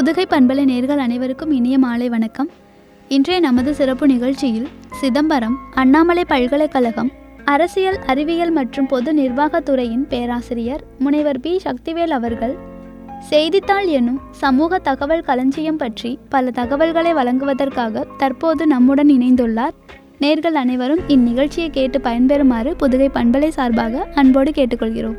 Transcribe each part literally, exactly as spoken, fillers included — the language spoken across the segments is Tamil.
புதுகை பண்பலை நேயர்கள் அனைவருக்கும் இனிய மாலை வணக்கம். இன்றைய நமது சிறப்பு நிகழ்ச்சியில் சிதம்பரம் அண்ணாமலை பல்கலைக்கழகம் அரசியல் அறிவியல் மற்றும் பொது நிர்வாகத்துறையின் பேராசிரியர் முனைவர் பி சக்திவேல் அவர்கள் செய்தித்தாள் எனும் சமூக தகவல் களஞ்சியம் பற்றி பல தகவல்களை வழங்குவதற்காக தற்போது நம்முடன் இணைந்துள்ளார். நேயர்கள் அனைவரும் இந்நிகழ்ச்சியை கேட்டு பயன்பெறுமாறு புதுகை பண்பலை சார்பாக அன்போடு கேட்டுக்கொள்கிறோம்.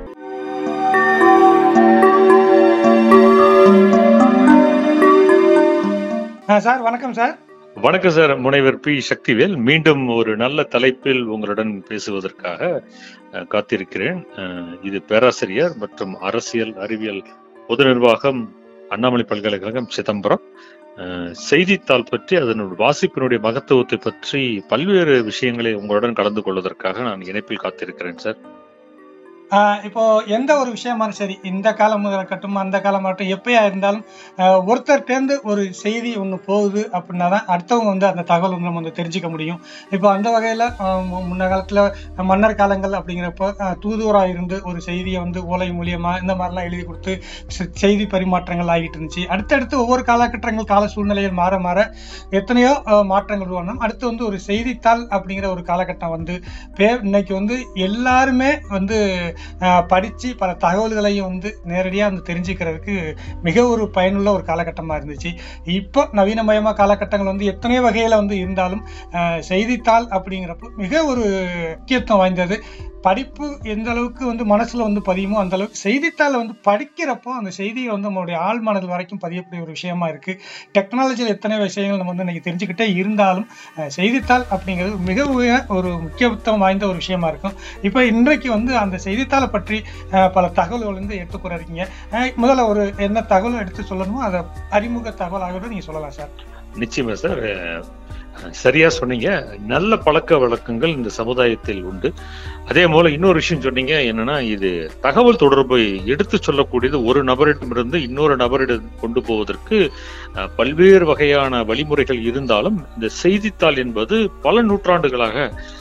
சார் வணக்கம். சார் வணக்கம் சார். முனைவர் பி சக்திவேல் மீண்டும் ஒரு நல்ல தலைப்பில் உங்களுடன் பேசுவதற்காக காத்திருக்கிறேன். இது பேராசிரியர் மற்றும் அரசியல் அறிவியல் பொது நிர்வாகம் அண்ணாமலை பல்கலைக்கழகம் சிதம்பரம். செய்தித்தாள் பற்றி அதனுடைய வாசிப்பினுடைய மகத்துவத்தை பற்றி பல்வேறு விஷயங்களை உங்களுடன் கலந்து கொள்வதற்காக நான் இணைப்பில் காத்திருக்கிறேன் சார். இப்போ எந்த ஒரு விஷயமாலும் சரி, இந்த காலம் இருக்கட்டும் அந்த காலம் ஆகட்டும், எப்பயா இருந்தாலும் ஒருத்தர்கிட்டேருந்து ஒரு செய்தி ஒன்று போகுது அப்படின்னா தான் அடுத்தவங்க வந்து அந்த தகவல் வந்து நம்ம வந்து தெரிஞ்சுக்க முடியும். இப்போ அந்த வகையில் முன்ன காலத்தில் மன்னர் காலங்கள் அப்படிங்கிறப்போ தூதுவராக இருந்து ஒரு செய்தியை வந்து ஓலை மூலியமாக இந்த மாதிரிலாம் எழுதி கொடுத்து செய்தி பரிமாற்றங்கள் ஆகிட்டு இருந்துச்சு. அடுத்தடுத்து ஒவ்வொரு காலகட்டங்கள் கால சூழ்நிலையில் மாற மாற எத்தனையோ மாற்றங்கள் உருவானோம். அடுத்து வந்து ஒரு செய்தித்தாள் அப்படிங்கிற ஒரு காலகட்டம் வந்து பே இன்னைக்கு வந்து எல்லாருமே வந்து படிச்சு பல தகவல்களையும் வந்து நேரடியாக வந்து தெரிஞ்சுக்கிறதுக்கு மிக ஒரு பயனுள்ள ஒரு காலகட்டமாக இருந்துச்சு. இப்போ நவீனமயமாக காலகட்டங்கள் வந்து எத்தனையோ வகையில் வந்து இருந்தாலும் செய்தித்தாள் அப்படிங்கிறப்போ மிக ஒரு முக்கியத்துவம் வாய்ந்தது. படிப்பு எந்த அளவுக்கு வந்து மனசுல வந்து பதியுமோ அந்த அளவுக்கு செய்தித்தாளை வந்து படிக்கிறப்போ அந்த செய்தியை வந்து நம்மளுடைய ஆழ் மனதில் வரைக்கும் பதியக்கூடிய ஒரு விஷயமா இருக்கு. டெக்னாலஜியில் எத்தனை விஷயங்கள் நம்ம வந்து இன்னைக்கு தெரிஞ்சுக்கிட்டே இருந்தாலும் செய்தித்தாள் அப்படிங்கிறது மிக ஒரு முக்கியத்துவம் வாய்ந்த ஒரு விஷயமா இருக்கும். இப்போ இன்றைக்கு வந்து அந்த செய்தித்தாளை பற்றி பல தகவல்கள் வந்து எடுத்துக்கூறீங்க. முதல்ல ஒரு என்ன தகவல் எடுத்து சொல்லணுமோ அதை அறிமுக தகவலாக நீங்க சொல்லலாம் சார். நிச்சயமா சார், சரியா சொன்னீங்க. நல்ல பழக்க வழக்கங்கள் இந்த சமுதாயத்தில் உண்டு. அதே போல இன்னொரு விஷயம் சொன்னீங்க, என்னன்னா இது தகவல் தொடர்பை எடுத்து சொல்லக்கூடியது ஒரு நபரிடமிருந்து இன்னொரு நபரிடம் கொண்டு போவதற்கு பல்வேறு வகையான வழிமுறைகள் இருந்தாலும் இந்த செய்தித்தாள் என்பது பல நூற்றாண்டுகளாக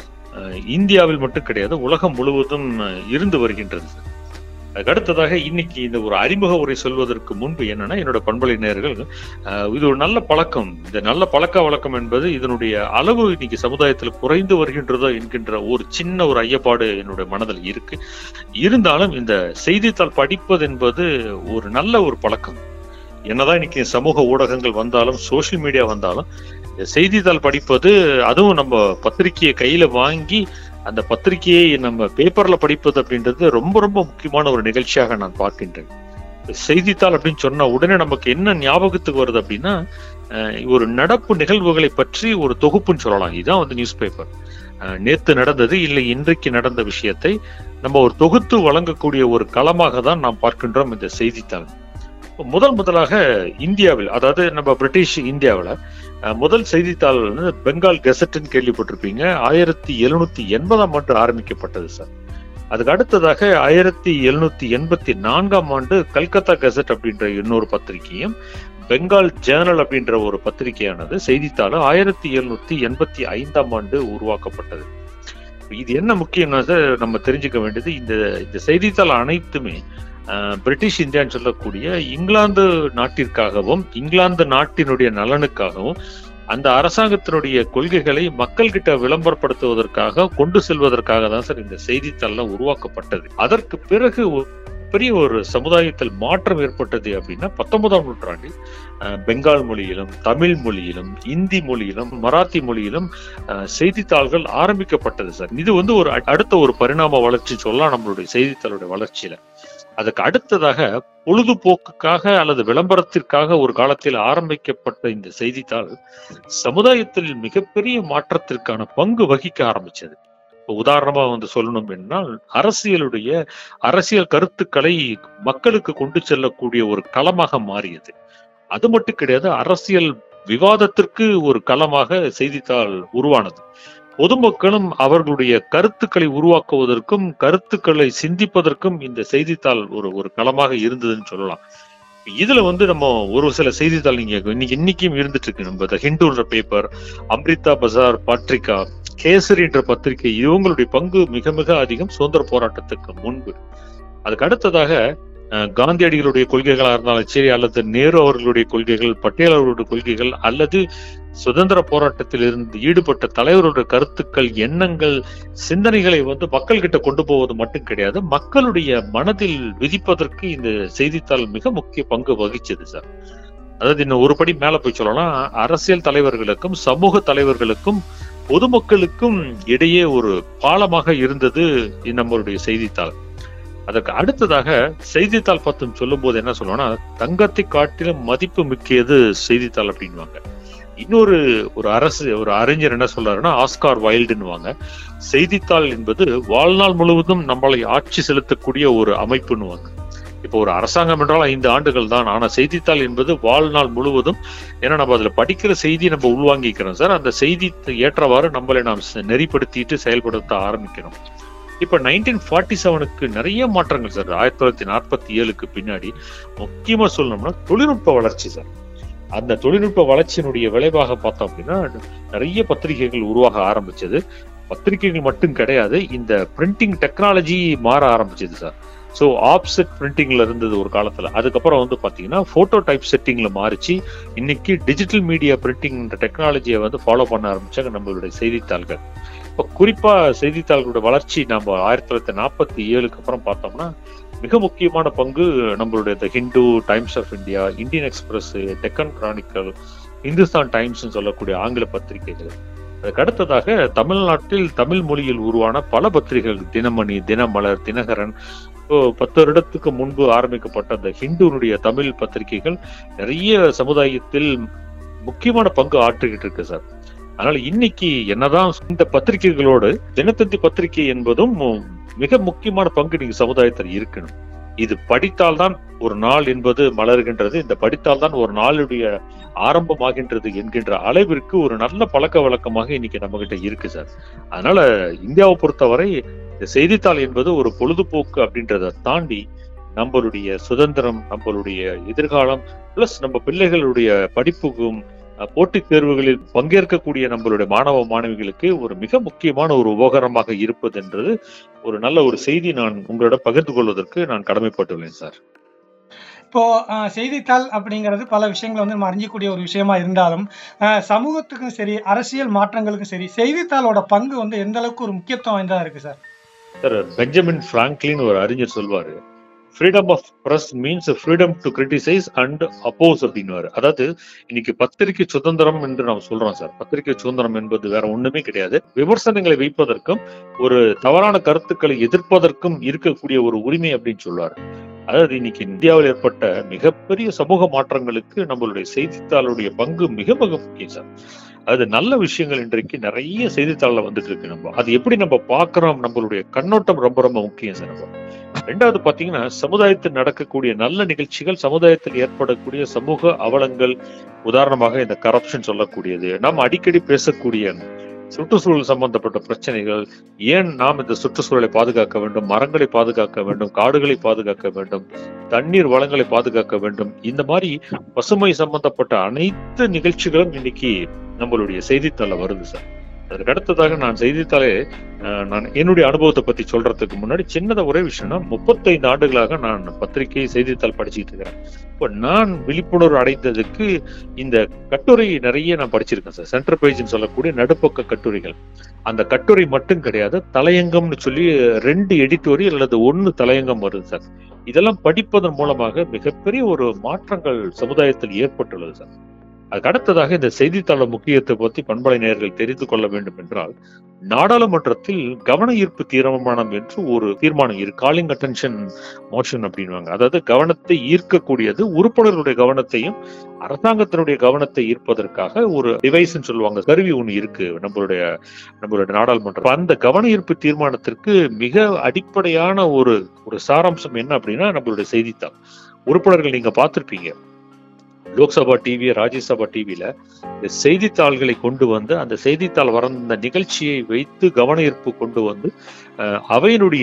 இந்தியாவில் மட்டும் கிடையாது, உலகம் முழுவதும் இருந்து வருகின்றது. அடுத்ததாக இன்னைக்கு இந்த ஒரு அறிமுக உரை சொல்வதற்கு முன்பு என்னன்னா, என்னோட பண்பலை நேயர்கள், இது ஒரு நல்ல பழக்கம். இந்த நல்ல பழக்க வழக்கம் என்பது இதனுடைய அளவு இன்னைக்கு சமுதாயத்தில் குறைந்து வருகின்றதோ என்கின்ற ஒரு சின்ன ஒரு ஐயப்பாடு என்னுடைய மனதில் இருக்கு. இருந்தாலும் இந்த செய்தித்தாள் படிப்பது என்பது ஒரு நல்ல ஒரு பழக்கம். என்னதான் இன்னைக்கு சமூக ஊடகங்கள் வந்தாலும் சோசியல் மீடியா வந்தாலும் செய்தித்தாள் படிப்பது, அதுவும் நம்ம பத்திரிகையை கையில வாங்கி அந்த பத்திரிகையை நம்ம பேப்பர்ல படிப்பது அப்படின்றது ரொம்ப ரொம்ப முக்கியமான ஒரு நிகழ்ச்சியாக நான் பார்க்கின்றேன். செய்தித்தாள் அப்படின்னு சொன்னா உடனே நமக்கு என்ன ஞாபகத்துக்கு வருது அப்படின்னா, ஒரு நடப்பு நிகழ்வுகளை பற்றி ஒரு தொகுப்புன்னு சொல்லலாம். இதுதான் வந்து நியூஸ் பேப்பர். நேத்து நடந்தது இல்லை இன்றைக்கு நடந்த விஷயத்தை நம்ம ஒரு தொகுத்து வழங்கக்கூடிய ஒரு களமாக தான் நாம் பார்க்கின்றோம் இந்த செய்தித்தாள். முதல் முதலாக இந்தியாவில், அதாவது நம்ம பிரிட்டிஷ் இந்தியாவில் முதல் செய்தித்தாள் வந்து பெங்கால் கெசட்ன்னு கேள்விப்பட்டிருப்பீங்க. ஆயிரத்தி எழுநூத்தி எண்பதாம் ஆண்டு ஆரம்பிக்கப்பட்டது சார். அதுக்கு அடுத்ததாக ஆயிரத்தி எழுநூத்தி எண்பத்தி நான்காம் ஆண்டு கல்கத்தா கெசட் அப்படின்ற இன்னொரு பத்திரிகையும், பெங்கால் ஜேர்னல் அப்படின்ற ஒரு பத்திரிகையானது செய்தித்தாள் ஆயிரத்தி எழுநூத்தி எண்பத்தி ஐந்தாம் ஆண்டு உருவாக்கப்பட்டது. இது என்ன முக்கியம்னா சார், நம்ம தெரிஞ்சுக்க வேண்டியது, இந்த இந்த செய்தித்தாள் அனைத்துமே பிரிட்டிஷ் இந்தியான்னு சொல்லக்கூடிய இங்கிலாந்து நாட்டிற்காகவும் இங்கிலாந்து நாட்டினுடைய நலனுக்காகவும் அந்த அரசாங்கத்தினுடைய கொள்கைகளை மக்கள் கிட்ட விளம்பரப்படுத்துவதற்காக கொண்டு செல்வதற்காக தான் சார் இந்த செய்தித்தாள்லாம் உருவாக்கப்பட்டது. அதற்கு பிறகு பெரிய ஒரு சமுதாயத்தில் மாற்றம் ஏற்பட்டது அப்படின்னா பத்தொன்பதாம் நூற்றாண்டில் பெங்கால் மொழியிலும் தமிழ் மொழியிலும் இந்தி மொழியிலும் மராத்தி மொழியிலும் செய்தித்தாள்கள் ஆரம்பிக்கப்பட்டது சார். இது வந்து ஒரு அடுத்த ஒரு பரிணாம வளர்ச்சி சொல்லலாம் நம்மளுடைய செய்தித்தாளுடைய வளர்ச்சியில. அதுக்கு அடுத்ததாக பொழுதுபோக்குக்காக அல்லது விளம்பரத்திற்காக ஒரு காலத்தில் ஆரம்பிக்கப்பட்ட இந்த செய்தித்தாள் சமுதாயத்தில் மிகப்பெரிய மாற்றத்திற்கான பங்கு வகிக்க ஆரம்பிச்சது. உதாரணமா வந்து சொல்லணும் என்றால், அரசியலுடைய அரசியல் கருத்துக்களை மக்களுக்கு கொண்டு செல்லக்கூடிய ஒரு களமாக மாறியது. அது மட்டும் கிடையாது, அரசியல் விவாதத்திற்கு ஒரு களமாக செய்தித்தாள் உருவானது. பொதுமக்களும் அவர்களுடைய கருத்துக்களை உருவாக்குவதற்கும் கருத்துக்களை சிந்திப்பதற்கும் இந்த செய்தித்தாள் ஒரு ஒரு களமாக இருந்ததுன்னு சொல்லலாம். இதுல வந்து நம்ம ஒரு சில செய்தித்தாள் நீங்க இன்னைக்கு இன்னைக்கும் இருந்துட்டு இருக்கு. நம்ம த ஹிந்துன்ற பேப்பர், அம்ரிதா பஜார் பத்திரிகா, கேசரி என்ற பத்திரிகை, இவங்களுடைய பங்கு மிக மிக அதிகம் சுதந்திர போராட்டத்துக்கு முன்பு. அதுக்கு அடுத்ததாக காந்தியடிகளுடைய கொள்கைகளா இருந்தாலும் சரி, அல்லது நேரு அவர்களுடைய கொள்கைகள், பட்டேல் அவர்களுடைய கொள்கைகள், அல்லது சுதந்திர போராட்டத்தில் இருந்து ஈடுபட்ட தலைவருடைய கருத்துக்கள், எண்ணங்கள், சிந்தனைகளை வந்து மக்கள் கிட்ட கொண்டு போவது மட்டும் கிடையாது, மக்களுடைய மனதில் விதிப்பதற்கு இந்த செய்தித்தாள் மிக முக்கிய பங்கு வகிச்சது சார். அதாவது இன்னும் ஒரு படி மேல போய் சொல்லலாம், அரசியல் தலைவர்களுக்கும் சமூக தலைவர்களுக்கும் பொதுமக்களுக்கும் இடையே ஒரு பாலமாக இருந்தது நம்மளுடைய செய்தித்தாள். அதற்கு அடுத்ததாக செய்தித்தாள் பத்தும் சொல்லும் போது என்ன சொல்லுவோம்னா, தங்கத்தை காட்டிலும் மதிப்பு மிக்கியது செய்தித்தாள் அப்படின்வாங்க. இன்னொரு ஒரு அரசு ஒரு அறிஞர் என்ன சொல்றாருன்னா, ஆஸ்கார் வைல்டுன்னுவாங்க, செய்தித்தாள் என்பது வாழ்நாள் முழுவதும் நம்மளை ஆட்சி செலுத்தக்கூடிய ஒரு அமைப்புன்னுவாங்க. இப்போ ஒரு அரசாங்கம் என்றால் ஐந்து ஆண்டுகள் தான், ஆனா செய்தித்தாள் என்பது வாழ்நாள் முழுவதும். ஏன்னா நம்ம அதுல படிக்கிற செய்தி நம்ம உள்வாங்கிக்கிறோம் சார், அந்த செய்தி ஏற்றவாறு நம்மளை நாம் நெறிப்படுத்திட்டு செயல்படுத்த ஆரம்பிக்கணும். இப்ப நைன்டீன் ஃபார்ட்டி செவனுக்கு நிறைய மாற்றங்கள் சார். ஆயிரத்தி தொள்ளாயிரத்தி நாற்பத்தி ஏழுக்கு பின்னாடி முக்கியமா சொல்லணும்னா தொழில்நுட்ப வளர்ச்சி சார். அந்த தொழில்நுட்ப வளர்ச்சியினுடைய விளைவாக பார்த்தோம் அப்படின்னா நிறைய பத்திரிகைகள் உருவாக ஆரம்பிச்சது. பத்திரிகைகள் மட்டும் கிடையாது, இந்த பிரிண்டிங் டெக்னாலஜி மாற ஆரம்பிச்சது சார். ஸோ ஆப்செட் பிரிண்டிங்ல இருந்தது ஒரு காலத்துல, அதுக்கப்புறம் வந்து பாத்தீங்கன்னா போட்டோ டைப் செட்டிங்ல மாறிச்சு. இன்னைக்கு டிஜிட்டல் மீடியா பிரிண்டிங் டெக்னாலஜியை வந்து ஃபாலோ பண்ண ஆரம்பிச்சாங்க நம்மளுடைய செய்தித்தாள்கள். இப்போ குறிப்பா செய்தித்தாள்களோட வளர்ச்சி நம்ம ஆயிரத்தி தொள்ளாயிரத்தி நாற்பத்தி ஏழுக்கு அப்புறம் பார்த்தோம்னா மிக முக்கியமான பங்கு நம்மளுடைய the Hindu, Times of India, Indian Express, Deccan Chronicle, Hindustan Times சொல்லக்கூடிய ஆங்கில பத்திரிகைகள். அதுக்கு அடுத்ததாக தமிழ்நாட்டில் தமிழ் மொழியில் உருவான பல பத்திரிகைகள், தினமணி, தினமலர், தினகரன். பத்து வருடத்துக்கு முன்பு ஆரம்பிக்கப்பட்ட அந்த ஹிந்துனுடைய தமிழ் பத்திரிகைகள் நிறைய சமுதாயத்தில் முக்கியமான பங்கு ஆற்றிக்கிட்டு இருக்கு சார். அதனால இன்னைக்கு என்னதான் இந்த பத்திரிகைகளோடு தினத்தந்தி பத்திரிகை என்பதும் மிக முக்கியமான பங்கு நீங்க சமுதாயத்தில் இருக்கணும். இது படித்தால்தான் ஒரு நாள் என்பது மலர்கின்றது, இந்த படித்தால்தான் ஒரு நாளுடைய ஆரம்பமாகின்றது என்கின்ற அளவிற்கு ஒரு நல்ல பழக்க வழக்கமாக இன்னைக்கு நம்ம கிட்ட இருக்கு சார். அதனால இந்தியாவை பொறுத்தவரை இந்த செய்தித்தாள் என்பது ஒரு பொழுதுபோக்கு அப்படின்றத தாண்டி நம்மளுடைய சுதந்திரம், நம்மளுடைய எதிர்காலம், பிளஸ் நம்ம பிள்ளைகளுடைய படிப்புக்கும் போட்டித் தேர்வுகளில் பங்கேற்கக்கூடிய நம்மளுடைய மாணவ மாணவிகளுக்கு ஒரு மிக முக்கியமான ஒரு உபகரணமாக இருப்பது என்றது ஒரு நல்ல ஒரு செய்தி நான் உங்களோட பகிர்ந்து கொள்வதற்கு நான் கடமைப்பட்டுள்ளேன் சார். இப்போ செய்தித்தாள் அப்படிங்கிறது பல விஷயங்களை வந்து நம்ம அறிஞ்சக்கூடிய ஒரு விஷயமா இருந்தாலும் சமூகத்துக்கும் சரி, அரசியல் மாற்றங்களுக்கும் சரி, செய்தித்தாளோட பங்கு வந்து எந்த அளவுக்கு ஒரு முக்கியத்துவம் வாய்ந்ததா இருக்கு சார்? சார், பெஞ்சமின் பிராங்க்லின் ஒரு அறிஞர் சொல்வாரு, freedom of press means freedom to criticise and oppose அப்படின்னுவாரு. அதாவது இன்னைக்கு பத்திரிகை சுதந்திரம் என்று நாம் சொல்றோம் சார். பத்திரிகை சுதந்திரம் என்பது வேற ஒண்ணுமே கிடையாது, விமர்சனங்களை வைப்பதற்கும் ஒரு தவறான கருத்துக்களை எதிர்ப்பதற்கும் இருக்கக்கூடிய ஒரு உரிமை அப்படின்னு சொல்லுவாரு. அதாவது இன்னைக்கு இந்தியாவில் ஏற்பட்ட மிகப்பெரிய சமூக மாற்றங்களுக்கு நம்மளுடைய செய்தித்தாளுடைய பங்கு மிக மிக முக்கியம் சார். அது நல்ல விஷயங்கள் இன்றைக்கு நிறைய செய்தித்தாள்ல வந்துட்டு இருக்கு. நம்ம அது எப்படி நம்ம பாக்குறோம், நம்மளுடைய கண்ணோட்டம் ரொம்ப ரொம்ப முக்கியம் சார். நம்ம ரெண்டாவது பாத்தீங்கன்னா சமுதாயத்தில் நடக்கக்கூடிய நல்ல நிகழ்ச்சிகள், சமுதாயத்தில் ஏற்படக்கூடிய சமூக அவலங்கள், உதாரணமாக இந்த கரப்ஷன் சொல்லக்கூடியது, நாம் அடிக்கடி பேசக்கூடிய சுற்றுச்சூழல் சம்பந்தப்பட்ட பிரச்சனைகள், ஏன் நாம் இந்த சுற்றுச்சூழலை பாதுகாக்க வேண்டும், மரங்களை பாதுகாக்க வேண்டும், காடுகளை பாதுகாக்க வேண்டும், தண்ணீர் வளங்களை பாதுகாக்க வேண்டும், இந்த மாதிரி பசுமை சம்பந்தப்பட்ட அனைத்து நிகழ்ச்சிகளும் இன்னைக்கு நம்மளுடைய செய்தித்தாள வருது சார். அதற்கு அடுத்ததாக நான் செய்தித்தாளே நான் என்னுடைய அனுபவத்தை பத்தி சொல்றதுக்கு முன்னாடி சின்னதா ஒரே விஷயம்னா, முப்பத்தைந்து ஆண்டுகளாக நான் பத்திரிகை செய்தித்தாள் படிச்சுட்டு இருக்கிறேன். இப்போ நான் விழிப்புணர்வு அடைந்ததுக்கு இந்த கட்டுரை நிறைய நான் படிச்சிருக்கேன் சார். சென்டர் பேஜ்னு சொல்லக்கூடிய நடுப்பக்க கட்டுரைகள், அந்த கட்டுரை மட்டும் கிடையாது, தலையங்கம்னு சொல்லி ரெண்டு எடிட்டோரியல் அல்லது ஒன்னு தலையங்கம் வருது சார். இதெல்லாம் படிப்பதன் மூலமாக மிகப்பெரிய ஒரு மாற்றங்கள் சமுதாயத்தில் ஏற்பட்டுள்ளது சார். அதுக்கு அடுத்ததாக இந்த செய்தித்தாள முக்கியத்தை பற்றி பண்பலை நேயர்கள் தெரிந்து கொள்ள வேண்டும் என்றால், நாடாளுமன்றத்தில் கவன ஈர்ப்பு தீர்மானம் என்று ஒரு தீர்மானம் இருக்கு, காலிங் அட்டென்ஷன் மோஷன் அப்படின்வாங்க. அதாவது கவனத்தை ஈர்க்கக்கூடியது, உறுப்பினர்களுடைய கவனத்தையும் அரசாங்கத்தினுடைய கவனத்தை ஈர்ப்பதற்காக ஒரு டிவைஸ் சொல்லுவாங்க, கருவி ஒண்ணு இருக்கு நம்மளுடைய நம்மளுடைய நாடாளுமன்றம். அந்த கவன ஈர்ப்பு தீர்மானத்திற்கு மிக அடிப்படையான ஒரு ஒரு சாராம்சம் என்ன அப்படின்னா நம்மளுடைய செய்தித்தாள். உறுப்பினர்கள் நீங்க பார்த்திருப்பீங்க, லோக்சபா டிவி, ராஜ்யசபா டிவியில இந்த செய்தித்தாள்களை கொண்டு வந்து அந்த செய்தித்தாள் வந்த நிகழ்ச்சியை வைத்து கவன ஈர்ப்பு கொண்டு வந்து அவையினுடைய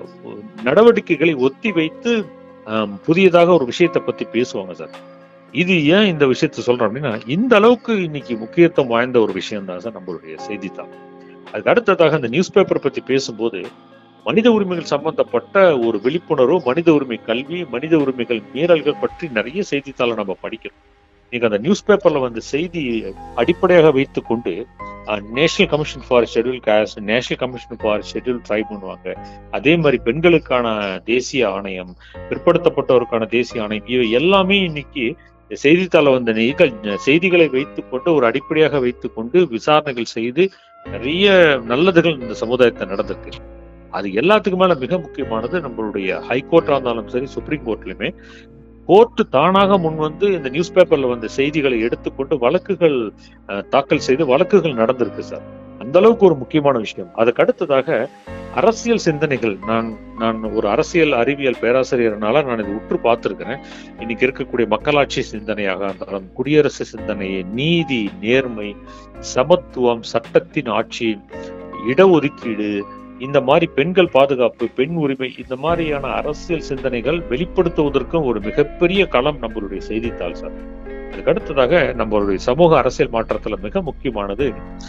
நடவடிக்கைகளை ஒத்தி வைத்து புதியதாக ஒரு விஷயத்தை பத்தி பேசுவாங்க சார். இது ஏன் இந்த விஷயத்த சொல்றோம் அப்படின்னா, இந்த அளவுக்கு இன்னைக்கு முக்கியத்துவம் வாய்ந்த ஒரு விஷயம் தான் சார் நம்மளுடைய செய்தித்தாள். அதுக்கு அடுத்ததாக அந்த நியூஸ் பேப்பர் பத்தி பேசும்போது மனித உரிமைகள் சம்பந்தப்பட்ட ஒரு விழிப்புணர்வு, மனித உரிமை கல்வி, மனித உரிமைகள் மீறல்கள் பற்றி நிறைய செய்தித்தாளை நம்ம படிக்கிறோம். நீங்க அந்த நியூஸ் பேப்பர்ல வந்து செய்தி அடிப்படையாக வைத்துக் கொண்டு National Commission for Schedule Caste, National Commission for Schedule Tribe பண்ணுவாங்க. அதே மாதிரி பெண்களுக்கான தேசிய ஆணையம், பிற்படுத்தப்பட்டவருக்கான தேசிய ஆணையம், இவை எல்லாமே இன்னைக்கு செய்தித்தாள வந்த நிகழ் செய்திகளை வைத்துக் கொண்டு ஒரு அடிப்படையாக வைத்துக் கொண்டு விசாரணைகள் செய்து நிறைய நல்லதுகள் இந்த சமுதாயத்தை நடந்திருக்கு. அது எல்லாத்துக்கும் மேல மிக முக்கியமானது நம்மளுடைய ஹைகோர்ட்டா இருந்தாலும் சரி, சுப்ரீம் கோர்ட்லயுமே கோர்ட்டு தானாக முன் வந்து இந்த நியூஸ் பேப்பர்ல வந்த செய்திகளை எடுத்துக்கொண்டு வழக்குகள் தாக்கல் செய்து வழக்குகள் நடந்திருக்கு சார். அந்த அளவுக்கு ஒரு முக்கியமான விஷயம். அதுக்கு அடுத்ததாக அரசியல் சிந்தனைகள், நான் நான் ஒரு அரசியல் அறிவியல் பேராசிரியர்னால நான் இதை உற்று பார்த்திருக்கிறேன். இன்னைக்கு இருக்கக்கூடிய மக்களாட்சி சிந்தனையாக இருந்தாலும், குடியரசு சிந்தனை, நீதி, நேர்மை, சமத்துவம், சட்டத்தின் ஆட்சி, இடஒதுக்கீடு, இந்த மாதிரி பெண்கள் பாதுகாப்பு, பெண் உரிமை, இந்த மாதிரியான அரசியல் சிந்தனைகள் வெளிப்படுத்துவதற்கும் ஒரு மிகப்பெரிய களம் நம்மளுடைய செய்தித்தாள் சார். அதுக்கு அடுத்ததாக நம்மளுடைய சமூக அரசியல் மாற்றத்துல மிக முக்கியமானது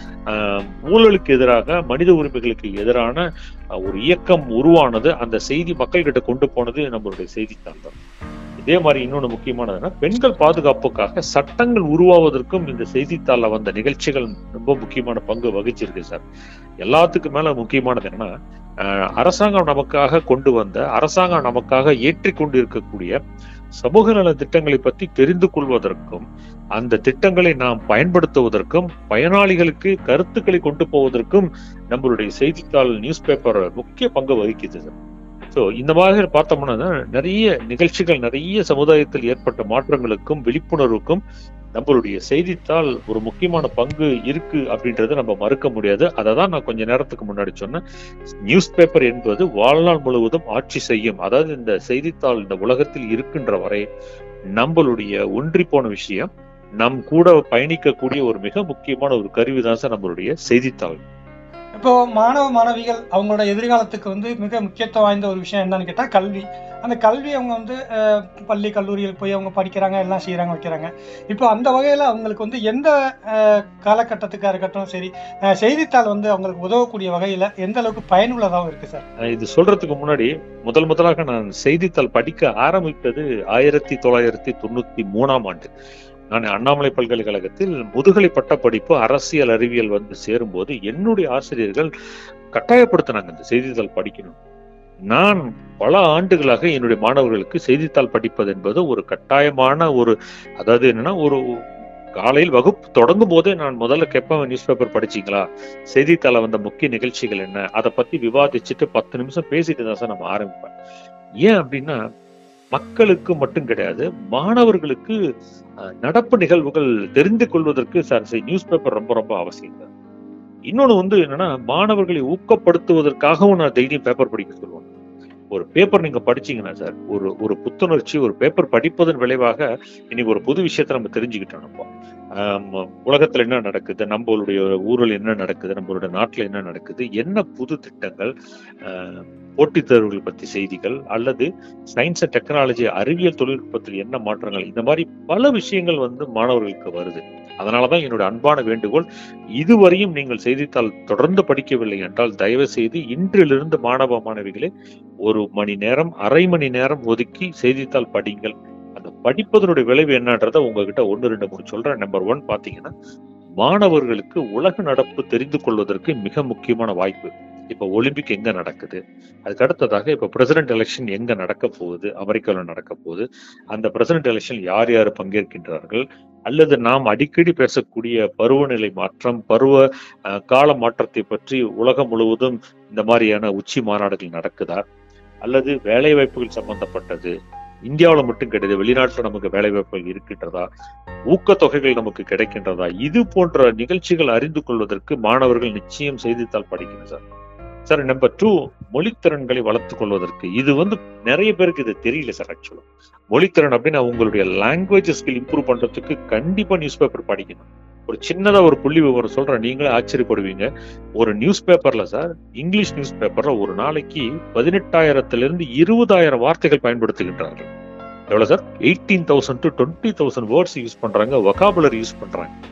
ஆஹ் ஊழலுக்கு எதிராக, மனித உரிமைகளுக்கு எதிரான ஒரு இயக்கம் உருவானது, அந்த செய்தி மக்கள்கிட்ட கொண்டு போனது நம்மளுடைய செய்தித்தாள் தான். இதே மாதிரி இன்னொன்னு முக்கியமானதுன்னா, பெண்கள் பாதுகாப்புக்காக சட்டங்கள் உருவாவதற்கும் இந்த செய்தித்தாள்ல வந்த நிகழ்ச்சிகள் ரொம்ப முக்கியமான பங்கு வகிச்சிருக்கு சார். எல்லாத்துக்கும் மேல முக்கியமானது என்னன்னா, அஹ் அரசாங்கம் நமக்காக கொண்டு வந்த, அரசாங்கம் நமக்காக ஏற்றி கொண்டு இருக்கக்கூடிய சமூக நல திட்டங்களை பற்றி தெரிந்து கொள்வதற்கும், அந்த திட்டங்களை நாம் பயன்படுத்துவதற்கும், பயனாளிகளுக்கு கருத்துக்களை கொண்டு போவதற்கும் நம்மளுடைய செய்தித்தாள், நியூஸ் பேப்பர் முக்கிய பங்கு வகிக்குது சார். ஸோ இந்த மாதிரி பார்த்தோம்னா நிறைய நிகழ்ச்சிகள், நிறைய சமுதாயத்தில் ஏற்பட்ட மாற்றங்களுக்கும் விழிப்புணர்வுக்கும் நம்மளுடைய செய்தித்தாள் ஒரு முக்கியமான பங்கு இருக்கு அப்படின்றத நம்ம மறுக்க முடியாது. அதை தான் நான் கொஞ்ச நேரத்துக்கு முன்னாடி சொன்னேன். நியூஸ் பேப்பர் என்பது வாழ்நாள் முழுவதும் ஆட்சி செய்யும். அதாவது இந்த செய்தித்தாள் இந்த உலகத்தில் இருக்கின்ற வரை நம்மளுடைய ஒன்றி போன விஷயம், நம் கூட பயணிக்கக்கூடிய ஒரு மிக முக்கியமான ஒரு கருவிதான் சார் நம்மளுடைய செய்தித்தாள். இப்போ மாணவ மாணவிகள் அவங்களோட எதிர்காலத்துக்கு வந்து மிக முக்கியத்துவம் வாய்ந்த ஒரு விஷயம் என்னன்னு கேட்டா கல்வி. அந்த கல்வி அவங்க வந்து பள்ளி கல்லூரியில் போய் அவங்க படிக்கிறாங்க, எல்லாம் செய்யறாங்க, வைக்கிறாங்க. இப்போ அந்த வகையில அவங்களுக்கு வந்து எந்த காலகட்டத்துக்காக இருக்கட்டும் சரி, செய்தித்தாள் வந்து அவங்களுக்கு உதவக்கூடிய வகையில எந்த அளவுக்கு பயனுள்ளதாகவும் இருக்கு சார்? இது சொல்றதுக்கு முன்னாடி முதல் முதலாக நான் செய்தித்தாள் படிக்க ஆரம்பித்தது ஆயிரத்தி தொள்ளாயிரத்தி தொண்ணூத்தி மூணாம் ஆண்டு. நான் அண்ணாமலை பல்கலைக்கழகத்தில் முதுகலை பட்ட படிப்பு அரசியல் அறிவியல் வந்து சேரும்போது என்னுடைய ஆசிரியர்கள் கட்டாயப்படுத்தினாங்க இந்த செய்தித்தாள் படிக்கணும். நான் பல ஆண்டுகளாக என்னுடைய மாணவர்களுக்கு செய்தித்தாள் படிப்பது என்பது ஒரு கட்டாயமான ஒரு, அதாவது என்னன்னா, ஒரு காலையில் வகுப்பு தொடங்கும் போதே நான் முதல்ல கேட்பேன், நியூஸ் பேப்பர் படிச்சீங்களா, செய்தித்தாள வந்த முக்கிய நிகழ்ச்சிகள் என்ன, அதை பத்தி விவாதிச்சுட்டு பத்து நிமிஷம் பேசிட்டு தான் சார் நம்ம ஆரம்பிப்பேன். ஏன் அப்படின்னா, மக்களுக்கு மட்டும் கிடையாது, மாணவர்களுக்கு நடப்பு நிகழ்வுகள் தெரிந்து கொள்வதற்கு சார் நியூஸ் பேப்பர் ரொம்ப ரொம்ப அவசியம். இன்னொன்னு வந்து என்னன்னா, மாணவர்களை ஊக்கப்படுத்துவதற்காகவும் நான் டெய்லியும் பேப்பர் படிக்க சொல்லுவேன். ஒரு பேப்பர் நீங்க படிச்சீங்கன்னா சார், ஒரு ஒரு புத்துணர்ச்சி, ஒரு பேப்பர் படிப்பதன் விளைவாக இன்னைக்கு ஒரு புது விஷயத்த நம்ம தெரிஞ்சுக்கிட்டோம். நம்ம ஆஹ் உலகத்துல என்ன நடக்குது, நம்மளுடைய ஊரில் என்ன நடக்குது, நம்மளுடைய நாட்டுல என்ன நடக்குது, என்ன புது திட்டங்கள், ஆஹ் போட்டித் தேர்வுகள் பத்தி செய்திகள், அல்லது சயின்ஸ் அண்ட் டெக்னாலஜி, அறிவியல் தொழில்நுட்பத்தில் என்ன மாற்றங்கள், இந்த மாதிரி பல விஷயங்கள் வந்து மாணவர்களுக்கு வருது. அதனாலதான் என்னோட அன்பான வேண்டுகோள், இதுவரையும் நீங்கள் செய்தித்தாள் தொடர்ந்து படிக்கவில்லை என்றால் தயவு செய்து இன்றிலிருந்து மாணவ மாணவிகளே ஒரு மணி நேரம், அரை மணி நேரம் ஒதுக்கி செய்தித்தாள் படிங்கள். அந்த படிப்பதனுடைய விளைவு என்னன்றத உங்ககிட்ட ஒன்னு ரெண்டு மூணு சொல்றேன். நம்பர் ஒன் பாத்தீங்கன்னா, மாணவர்களுக்கு உலக நடப்பு தெரிந்து கொள்வதற்கு மிக முக்கியமான வாய்ப்பு. இப்ப ஒலிம்பிக் எங்க நடக்குது, அதுக்கு அடுத்ததாக இப்ப பிரசிடென்ட் எலெக்ஷன் எங்க நடக்க போகுது, அமெரிக்காவில் நடக்க போகுது, அந்த பிரசிடென்ட் எலெக்ஷன் யார் யார் பங்கேற்கின்றார்கள், அல்லது நாம் அடிக்கடி பேசக்கூடிய பருவநிலை மாற்றம், பருவ கால மாற்றத்தை பற்றி உலகம் முழுவதும் இந்த மாதிரியான உச்சி மாநாடுகள் நடக்குதா, அல்லது வேலை வாய்ப்புகள் சம்பந்தப்பட்டது, இந்தியாவில் மட்டும் கிடையாது, வெளிநாட்டுல நமக்கு வேலை வாய்ப்புகள் இருக்கின்றதா, ஊக்கத்தொகைகள் நமக்கு கிடைக்கின்றதா, இது போன்ற நிகழ்ச்சிகள் அறிந்து கொள்வதற்கு மாணவர்கள் நிச்சயம் செய்தித்தாள் படிக்கணும் சார். சார் நம்பர் டூ, மொழித்திறன்களை வளர்த்துக் கொள்வதற்கு, இது வந்து நிறைய பேருக்கு இது தெரியல சார். ஆக்சுவலா மொழித்திறன் அப்படின்னா உங்களுடைய லாங்குவேஜ் ஸ்கில் இம்ப்ரூவ் பண்றதுக்கு கண்டிப்பா நியூஸ் பேப்பர் படிக்கணும். ஒரு சின்னதா ஒரு புள்ளி விவரம் சொல்றேன், நீங்களே ஆச்சரியப்படுவீங்க. ஒரு நியூஸ் பேப்பர்ல சார், இங்கிலீஷ் நியூஸ் பேப்பர்ல ஒரு நாளைக்கு பதினெட்டாயிரத்துல இருந்து இருபதாயிரம் வார்த்தைகள் பயன்படுத்துகின்றார்கள். எவ்வளவு sir? Eighteen thousand to twenty thousand words use பண்றாங்க, வொகாபுலரி யூஸ் பண்றாங்க.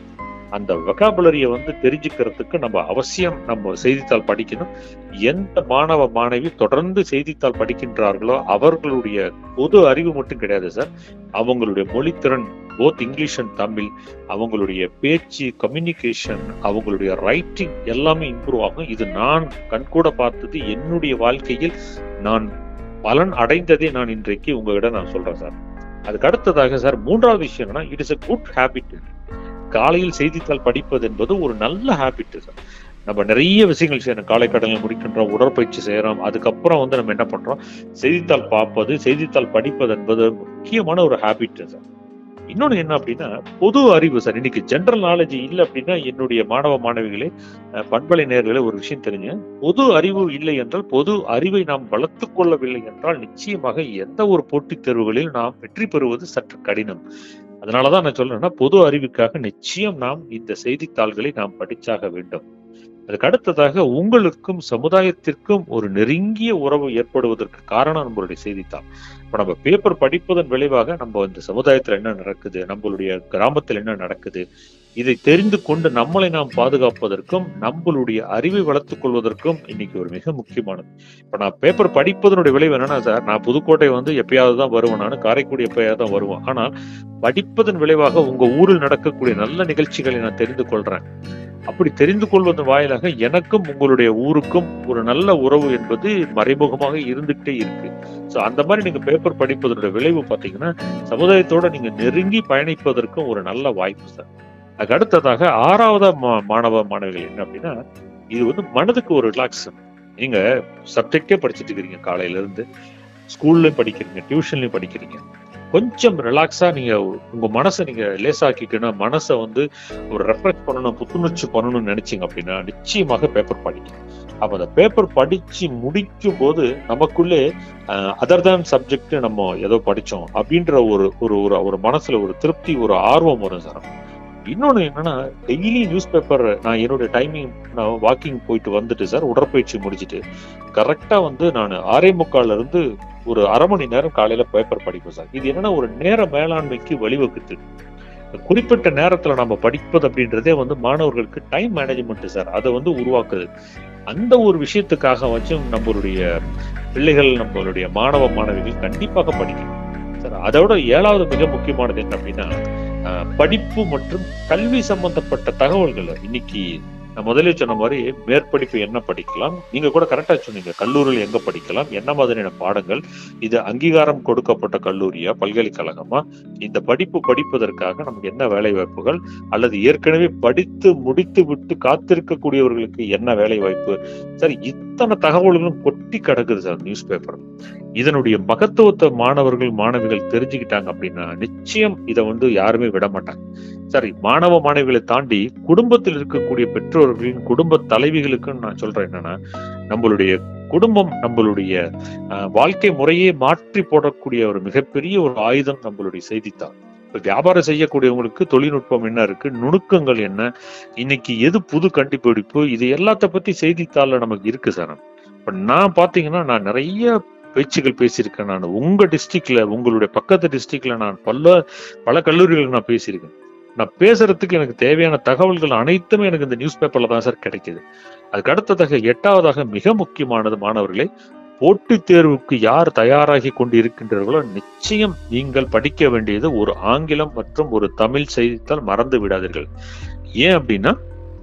அந்த வெகாபுலரியை வந்து தெரிஞ்சுக்கிறதுக்கு நம்ம அவசியம் நம்ம செய்தித்தாள் படிக்கணும். எந்த மாணவ மாணவி தொடர்ந்து செய்தித்தாள் படிக்கின்றார்களோ அவர்களுடைய பொது அறிவு மட்டும் கிடையாது சார், அவங்களுடைய மொழித்திறன் போத் இங்கிலீஷ் அண்ட் தமிழ், அவங்களுடைய பேச்சு, கம்யூனிகேஷன், அவங்களுடைய ரைட்டிங் எல்லாமே இம்ப்ரூவ் ஆகும். இது நான் கண்கூட பார்த்தது, என்னுடைய வாழ்க்கையில் நான் பலன் அடைந்ததே நான் இன்றைக்கு உங்ககிட்ட நான் சொல்றேன் சார். அதுக்கு அடுத்ததாக சார் மூன்றாவது விஷயம் என்னன்னா, it is a good habit. காலையில் செய்தித்தாள் படிப்பது என்பது ஒரு நல்ல ஹேபிட் சார். நம்ம நிறைய விஷயங்கள் செய்யணும், காலை கடனை முடிக்கின்றோம், உடற்பயிற்சி செய்யறோம், அதுக்கப்புறம் வந்து நம்ம என்ன பண்றோம், செய்தித்தாள் பார்ப்பது, செய்தித்தாள் படிப்பது என்பது முக்கியமான ஒரு ஹேபிட் சார். இன்னொன்னு என்ன அப்படின்னா, பொது அறிவு சார். இன்னைக்கு ஜெனரல் நாலேஜ் இல்லை அப்படின்னா, என்னுடைய மாணவ மாணவிகளே, பண்பலை நேயர்களே, ஒரு விஷயம் தெரிஞ்சு, பொது அறிவு இல்லை என்றால், பொது அறிவை நாம் வளர்த்து கொள்ளவில்லை என்றால் நிச்சயமாக எந்த ஒரு போட்டித் தேர்வுகளில் நாம் வெற்றி பெறுவது சற்று கடினம். அதனாலதான் நான் சொல்றேன்னா, பொது அறிவுக்காக நிச்சயம் நாம் இந்த செய்தித்தாள்களை நாம் படிச்சாக வேண்டும். அதுக்கு அடுத்ததாக உங்களுக்கும் சமுதாயத்திற்கும் ஒரு நெருங்கிய உறவு ஏற்படுவதற்கு காரணம் நம்மளுடைய செய்தித்தாள். இப்ப நம்ம பேப்பர் படிப்பதன் விளைவாக நம்ம இந்த சமுதாயத்துல என்ன நடக்குது, நம்மளுடைய கிராமத்தில் என்ன நடக்குது, இதை தெரிந்து கொண்டு நம்மளை நாம் பாதுகாப்பதற்கும் நம்மளுடைய அறிவை வளர்த்துக் கொள்வதற்கும் இன்னைக்கு ஒரு மிக முக்கியமானது. இப்ப நான் பேப்பர் படிப்பதனுடைய விளைவு என்னன்னா சார், நான் புதுக்கோட்டை வந்து எப்பயாவது தான் வருவேன், நான் காரைக்குடி எப்பயாவது தான் வருவேன். ஆனால் படிப்பதன் விளைவாக உங்க ஊரில் நடக்கக்கூடிய நல்ல நிகழ்ச்சிகளை நான் தெரிந்து கொள்றேன். அப்படி தெரிந்து கொள்வதன் வாயிலாக எனக்கும் உங்களுடைய ஊருக்கும் ஒரு நல்ல உறவு என்பது மறைமுகமாக இருந்துகிட்டே இருக்கு. சோ அந்த மாதிரி நீங்க பேப்பர் படிப்பதனுடைய விளைவு பாத்தீங்கன்னா, சமுதாயத்தோட நீங்க நெருங்கி பயணிப்பதற்கும் ஒரு நல்ல வாய்ப்பு சார். அதுக்கு அடுத்ததாக ஆறாவது மாணவ மாணவிகள் என்ன அப்படின்னா, இது வந்து மனதுக்கு ஒரு ரிலாக்ஸ். நீங்க சப்ஜெக்டே படிச்சுட்டு இருக்கிறீங்க, காலையில இருந்து ஸ்கூல்லயும் படிக்கிறீங்க, டியூஷன்லயும் படிக்கிறீங்க, கொஞ்சம் ரிலாக்ஸா நீங்க உங்க மனசை நீங்க லேசாக்கிக்கணும், மனசை வந்து ஒரு ரெஃப்ரெஷ் பண்ணணும், புத்துணர்ச்சி பண்ணணும்னு நினைச்சீங்க அப்படின்னா நிச்சயமாக பேப்பர் படிக்கணும். அப்ப அந்த பேப்பர் படிச்சு முடிக்கும் போது நமக்குள்ளே அதர் தான் சப்ஜெக்ட் நம்ம ஏதோ படிச்சோம் அப்படின்ற ஒரு ஒரு ஒரு மனசுல ஒரு திருப்தி, ஒரு ஆர்வம் வரும் சார். இன்னொன்னு என்னன்னா, டெய்லி நியூஸ் பேப்பர் நான் என்னுடைய டைமிங், நான் வாக்கிங் போயிட்டு வந்துட்டு சார், உடற்பயிற்சி முடிச்சுட்டு கரெக்டா வந்து நான் ஆறே முக்கால்ல இருந்து ஒரு அரை மணி நேரம் காலையில பேப்பர் படிப்பேன் சார். இது என்னன்னா ஒரு நேர மேலாண்மைக்கு வழிவகுத்து, குறிப்பிட்ட நேரத்துல நம்ம படிப்பது அப்படின்றதே வந்து மாணவர்களுக்கு டைம் மேனேஜ்மெண்ட் சார், அதை வந்து உருவாக்குது. அந்த ஒரு விஷயத்துக்காக வச்சும் நம்மளுடைய பிள்ளைகள், நம்மளுடைய மாணவ மாணவிகள் கண்டிப்பாக படிக்கணும் சார். அதோட ஏழாவது மிக முக்கியமானது என்ன அப்படின்னா, படிப்பு மற்றும் கல்வி சம்பந்தப்பட்ட தகவல்கள். இன்னைக்கு நான் முதலே சொன்ன மாதிரி மேற்படிப்பு என்ன படிக்கலாம், நீங்க கூட கரெக்டா சொன்னீங்க, கல்லூரியில் எங்க படிக்கலாம், என்ன மாதிரியான பாடங்கள், இது அங்கீகாரம் கொடுக்கப்பட்ட கல்லூரியா, பல்கலைக்கழகமா, இந்த படிப்பு படிப்பதற்காக நமக்கு என்ன வேலை வாய்ப்புகள், அல்லது ஏற்கனவே படித்து முடித்து விட்டு காத்திருக்கக்கூடியவர்களுக்கு என்ன வேலை வாய்ப்பு சார், இத்தனை தகவல்களும் கொட்டி கிடக்குது சார் நியூஸ் பேப்பர். இதனுடைய மகத்துவத்தை மாணவர்கள் மாணவிகள் தெரிஞ்சுக்கிட்டாங்க அப்படின்னா நிச்சயம் இதை வந்து யாருமே விட மாட்டாங்க. சரி, மாணவ மாணவிகளை தாண்டி குடும்பத்தில் இருக்கக்கூடிய பெற்றோர்களின் குடும்ப தலைவிகளுக்கு நான் சொல்றேன் என்னன்னா, நம்மளுடைய குடும்பம் நம்மளுடைய வாழ்க்கை முறையே மாற்றி போடக்கூடிய ஒரு மிகப்பெரிய ஒரு ஆயுதம் நம்மளுடைய செய்தித்தாள். இப்ப வியாபாரம் செய்யக்கூடியவங்களுக்கு தொழில்நுட்பம் என்ன இருக்கு, நுணுக்கங்கள் என்ன, இன்னைக்கு எது புது கண்டுபிடிப்பு, இது எல்லாத்த பத்தி செய்தித்தாள்ல நமக்கு இருக்கு சார். இப்ப நான் பாத்தீங்கன்னா, நான் நிறைய பேச்சுகள் பேசியிருக்கேன். நான் உங்க டிஸ்ட்ரிக்ட்ல, உங்களுடைய பக்கத்து டிஸ்ட்ரிக்ட்ல நான் பல பல கல்லூரிகளுக்கு நான் பேசியிருக்கேன். நான் பேசுறதுக்கு எனக்கு தேவையான தகவல்கள் அனைத்துமே எனக்கு இந்த நியூஸ் பேப்பர்ல தான் சார் கிடைக்குது. அதுக்கு அடுத்ததாக எட்டாவதாக மிக முக்கியமானது மாணவர்களே, போட்டித் தேர்வுக்கு யார் தயாராகி கொண்டு இருக்கின்றீர்களோ நிச்சயம் நீங்கள் படிக்க வேண்டியது ஒரு ஆங்கிலம் மற்றும் ஒரு தமிழ் செய்தித்தாள், மறந்து விடாதீர்கள். ஏன் அப்படின்னா,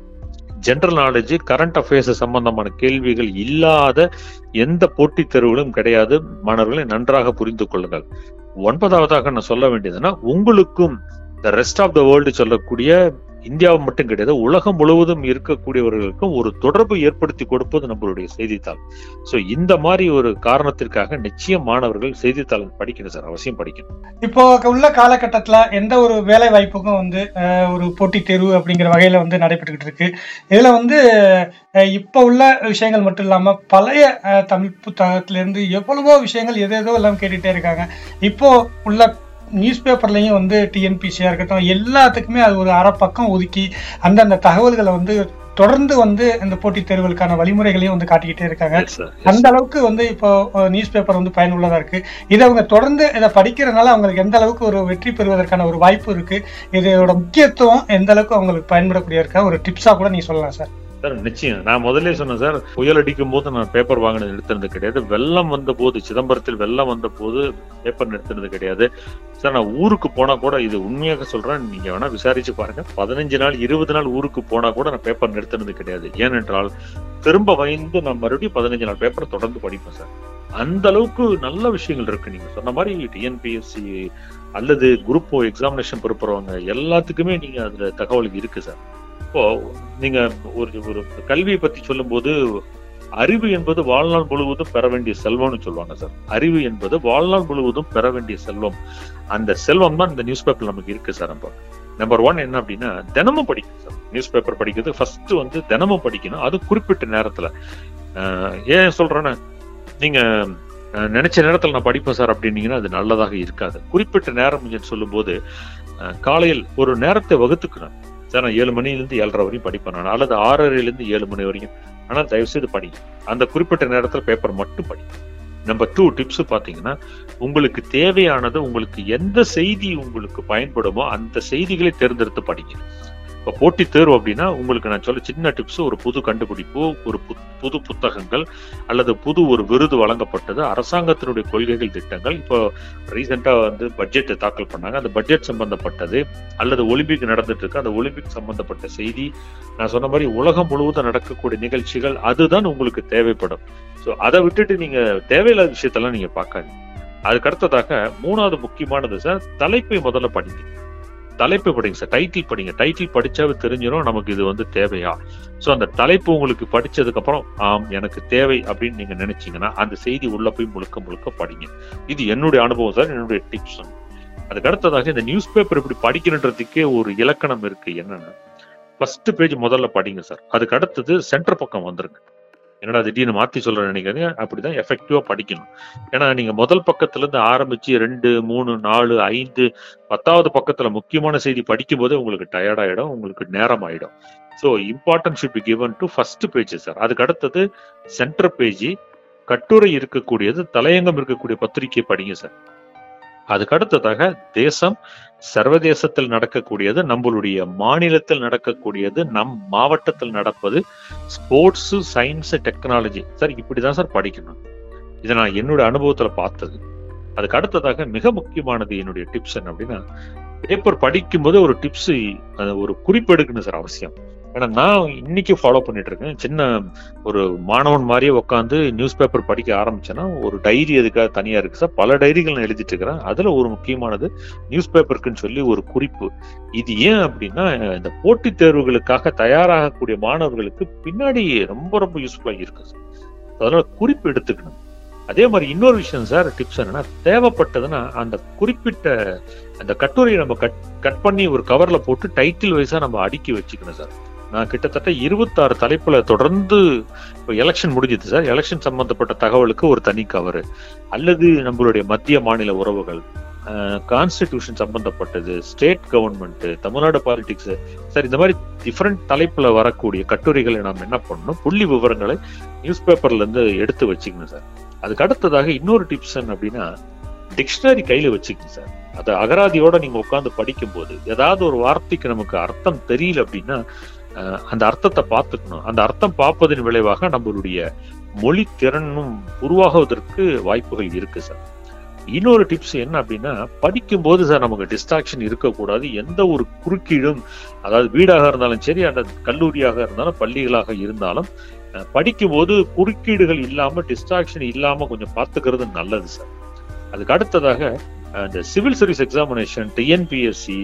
ஜெனரல் நாலேஜ், கரண்ட் அஃபேர்ஸ் சம்பந்தமான கேள்விகள் இல்லாத எந்த போட்டித் தேர்வுகளும் கிடையாது. மாணவர்களை நன்றாக புரிந்து கொள்ளுங்கள். ஒன்பதாவதாக நான் சொல்ல வேண்டியதுன்னா, உங்களுக்கும் the rest of the world சொல்லக்கூடிய இந்தியாவை மட்டும் கிடையாது, உலகம் முழுவதும் இருக்கக்கூடியவர்களுக்கும் ஒரு தொடர்பு ஏற்படுத்தி கொடுப்பது நம்மளுடைய செய்தித்தாள். சோ இந்த மாதிரி ஒரு காரணத்திற்காக நிச்சயம் மாணவர்கள் செய்தித்தாள் படிக்கணும் சார், அவசியம் படிக்கணும். இப்போ உள்ள காலகட்டத்துல எந்த ஒரு வேலை வாய்ப்புக்கும் வந்து ஒரு போட்டித் தேர்வு அப்படிங்கிற வகையில வந்து நடைபெற்றுக்கிட்டு இருக்கு. இதுல வந்து இப்ப உள்ள விஷயங்கள் மட்டும் இல்லாம பழைய தமிழ் புத்தகத்துல இருந்து எவ்வளவோ விஷயங்கள் எது எதோ எல்லாம் கேட்டுட்டே இருக்காங்க. இப்போ உள்ள நியூஸ் பேப்பர்லையும் வந்து டிஎன்பிசியா இருக்கட்டும், எல்லாத்துக்குமே அது ஒரு அரை பக்கம் ஒதுக்கி அந்தந்த தகவல்களை வந்து தொடர்ந்து வந்து இந்த போட்டித் தேர்வுகளுக்கான வழிமுறைகளையும் வந்து காட்டிக்கிட்டே இருக்காங்க. அந்த அளவுக்கு வந்து இப்போ நியூஸ் பேப்பர் வந்து பயனுள்ளதா இருக்கு. இதை அவங்க தொடர்ந்து இதை படிக்கிறதுனால அவங்களுக்கு எந்த அளவுக்கு ஒரு வெற்றி பெறுவதற்கான ஒரு வாய்ப்பு இருக்கு, இதோட முக்கியத்துவம் எந்த அளவுக்கு அவங்களுக்கு பயன்படக்கூடிய இருக்கா ஒரு டிப்ஸா கூட நீங்க சொல்லலாம் சார். சார் நிச்சயம், நான் முதல்ல சொன்னேன் சார், புயல் அடிக்கும் போது நான் பேப்பர் வாங்கினது நிறுத்தினது கிடையாது. வெள்ளம் வந்த போது, சிதம்பரத்தில் வெள்ளம் வந்த போது பேப்பர் நிறுத்தினது கிடையாது சார். நான் ஊருக்கு போனா கூட, இது உண்மையாக சொல்றேன், நீங்க வேணா விசாரிச்சு பாருங்க, பதினஞ்சு நாள் இருபது நாள் ஊருக்கு போனா கூட நான் பேப்பர் நிறுத்தினது கிடையாது. ஏனென்றால் திரும்ப வைந்து நான் மறுபடியும் பதினஞ்சு நாள் பேப்பரை தொடர்ந்து படிப்பேன் சார். அந்த அளவுக்கு நல்ல விஷயங்கள் இருக்கு. நீங்க சொன்ன மாதிரி டிஎன்பிஎஸ்சி அல்லது குரூப் ஓ எக்ஸாமினேஷன் பொறுப்புறவங்க எல்லாத்துக்குமே நீங்க அதுல தகவல் இருக்கு சார். இப்போ நீங்க ஒரு ஒரு கல்வியை பத்தி சொல்லும் போது, அறிவு என்பது வாழ்நாள் முழுவதும் பெற வேண்டிய செல்வம்னு சொல்லுவாங்க சார். அறிவு என்பது வாழ்நாள் முழுவதும் பெற வேண்டிய செல்வம். அந்த செல்வம் தான் இந்த நியூஸ் பேப்பர் நமக்கு இருக்கு சார். நம்ம நம்பர் ஒன் என்ன அப்படின்னா, தினமும் படிக்கணும் சார். நியூஸ் பேப்பர் படிக்கிறது ஃபர்ஸ்ட் வந்து தினமும் படிக்கணும். அது குறிப்பிட்ட நேரத்துல. ஆஹ் ஏன் சொல்றேன்னா, நீங்க நினைச்ச நேரத்துல நான் படிப்பேன் சார் அப்படின்னீங்கன்னா அது நல்லதாக இருக்காது. குறிப்பிட்ட நேரம் சொல்லும் போது, காலையில் ஒரு நேரத்தை வகுத்துக்கணும் சார். நான் ஏழு மணிலிருந்து ஏழரை வரையும் படிப்பேன் நான், அல்லது ஆறரைல இருந்து ஏழு மணி வரையும். ஆனா தயவு செய்து படிங்க, அந்த குறிப்பிட்ட நேரத்துல பேப்பர் மட்டும் படிங்க. நம்பர் டூ டிப்ஸ் பாத்தீங்கன்னா, உங்களுக்கு தேவையானது, உங்களுக்கு எந்த செய்தி உங்களுக்கு பயன்படுமோ அந்த செய்திகளை தேர்ந்தெடுத்து படிங்க. இப்போ போட்டி தேர்வு அப்படின்னா உங்களுக்கு நான் சொல்ல சின்ன டிப்ஸ், ஒரு புது கண்டுபிடிப்பு, ஒரு புது புத்தகங்கள் அல்லது புது ஒரு விருது வழங்கப்பட்டது, அரசாங்கத்தினுடைய கொள்கைகள், திட்டங்கள். இப்போ ரீசெண்டா வந்து பட்ஜெட் தாக்கல் பண்ணாங்க, அந்த பட்ஜெட் சம்பந்தப்பட்டது, அல்லது ஒலிம்பிக் நடந்துட்டு இருக்கு, அந்த ஒலிம்பிக் சம்பந்தப்பட்ட செய்தி. நான் சொன்ன மாதிரி உலகம் முழுவதும் நடக்கக்கூடிய நிகழ்ச்சிகள், அதுதான் உங்களுக்கு தேவைப்படும். ஸோ அதை விட்டுட்டு நீங்க தேவையில்லாத விஷயத்தெல்லாம் நீங்க பார்க்காதீங்க. அதுக்கு அடுத்ததாக மூணாவது முக்கியமானது சார், தலைப்பை முதல்ல படிங்க. தலைப்பு படிங்க சார், டைட்டில் படிங்க. டைட்டில் படிச்சாவே தெரிஞ்சிடும் நமக்கு இது வந்து தேவையா. ஸோ அந்த தலைப்பு உங்களுக்கு படிச்சதுக்கு அப்புறம் ஆம் எனக்கு தேவை அப்படின்னு நீங்க நினைச்சீங்கன்னா அந்த செய்தி உள்ள போய் முழுக்க முழுக்க படிங்க. இது என்னுடைய அனுபவம் சார், என்னுடைய டிப்ஸ். அதுக்கு அடுத்ததாக இந்த நியூஸ் பேப்பர் இப்படி படிக்கணுன்றதுக்கே ஒரு இலக்கணம் இருக்கு. என்னன்னா, ஃபர்ஸ்ட் பேஜ் முதல்ல படிங்க சார். அதுக்கு அடுத்தது சென்டர் பக்கம் வந்துருங்க. என்னடா திடீர்னு மாத்தி சொல்றேன்னு நினைக்காதீங்க, அப்படிதான் எஃபெக்டிவா படிக்கணும். ஏன்னா நீங்க முதல் பக்கத்துல இருந்து ஆரம்பிச்சு ரெண்டு மூணு நாலு ஐந்து பத்தாவது பக்கத்துல முக்கியமான செய்தி படிக்கும் போதே உங்களுக்கு டயர்ட் ஆயிடும், உங்களுக்கு நேரம் ஆயிடும். So important should be given to first page sir. அதுக்கு அடுத்தது சென்டர் பேஜ், கட்டுரை இருக்கக்கூடியது, தலையங்கம் இருக்கக்கூடிய பத்திரிகை படிங்க சார். அதுக்கு அடுத்ததாக தேசம், சர்வதேசத்தில் நடக்கக்கூடியது, நம்மளுடைய மாநிலத்தில் நடக்கக்கூடியது, நம் மாவட்டத்தில் நடப்பது, ஸ்போர்ட்ஸ், சயின்ஸ், டெக்னாலஜி சார். இப்படிதான் சார் படிக்கணும். இதை நான் என்னோட அனுபவத்துல பார்த்தது. அதுக்கு அடுத்ததாக மிக முக்கியமானது என்னுடைய டிப்ஸ் என்ன அப்படின்னா, பேப்பர் படிக்கும் போது ஒரு டிப்ஸ், ஒரு குறிப்பு எடுக்கணும் சார், அவசியம். ஏன்னா நான் இன்னைக்கு ஃபாலோ பண்ணிட்டு இருக்கேன். சின்ன ஒரு மாணவன் மாதிரியே உட்காந்து நியூஸ் பேப்பர் படிக்க ஆரம்பிச்சேன்னா, ஒரு டைரி அதுக்காக தனியா இருக்கு சார். பல டைரிகள் நான் எழுதிட்டு இருக்கிறேன். அதுல ஒரு முக்கியமானது நியூஸ் பேப்பருக்குன்னு சொல்லி ஒரு குறிப்பு. இது ஏன் அப்படின்னா, இந்த போட்டித் தேர்வுகளுக்காக தயாராகக்கூடிய மாணவர்களுக்கு பின்னாடி ரொம்ப ரொம்ப யூஸ்ஃபுல்லா இருக்கு சார். அதனால குறிப்பு எடுத்துக்கணும். அதே மாதிரி இன்னொரு விஷயம் சார், டிப்ஸ் என்னன்னா, தேவைப்பட்டதுன்னா அந்த குறிப்பிட்ட அந்த கட்டுரையை நம்ம கட் கட் பண்ணி ஒரு கவர்ல போட்டு டைட்டில் வைஸா நம்ம அடுக்கி வச்சுக்கணும் சார். நான் கிட்டத்தட்ட இருபத்தாறு தலைப்புல தொடர்ந்து, இப்போ எலெக்ஷன் முடிஞ்சது சார், எலெக்ஷன் சம்பந்தப்பட்ட தகவலுக்கு ஒரு தனி கவர், அல்லது நம்மளுடைய மத்திய மாநில உறவுகள், கான்ஸ்டிடியூஷன் சம்பந்தப்பட்டது, state government, Tamil Nadu politics sir, இந்த மாதிரி டிஃப்ரெண்ட் தலைப்புல வரக்கூடிய கட்டுரைகளை நாம் என்ன பண்ணணும், புள்ளி விவரங்களை நியூஸ் பேப்பர்ல இருந்து எடுத்து வச்சுக்கணும் சார். அதுக்கு அடுத்ததாக இன்னொரு டிப்ஸ் என்ன அப்படின்னா, டிக்ஷனரி கையில வச்சுக்கணும் சார். அது அகராதியோட நீங்க உட்காந்து படிக்கும் போது ஏதாவது ஒரு வார்த்தைக்கு நமக்கு அர்த்தம் தெரியல அப்படின்னா அந்த அர்த்தத்தை பார்த்துக்கணும். அந்த அர்த்தம் பார்ப்பதன் விளைவாக நம்மளுடைய மொழி திறனும் உருவாகுவதற்கு வாய்ப்புகள் இருக்கு சார். இன்னொரு டிப்ஸ் என்ன அப்படின்னா, படிக்கும் போது சார் நமக்கு டிஸ்ட்ராக்ஷன் இருக்கக்கூடாது. எந்த ஒரு குறுக்கீடும், அதாவது வீடாக இருந்தாலும் சரி, அந்த கல்லூரியாக இருந்தாலும் பள்ளிகளாக இருந்தாலும், படிக்கும் போது குறுக்கீடுகள் இல்லாம, டிஸ்ட்ராக்ஷன் இல்லாம கொஞ்சம் பார்த்துக்கிறது நல்லது சார். அதுக்கு அடுத்ததாக இந்த civil service examination, TNPSC,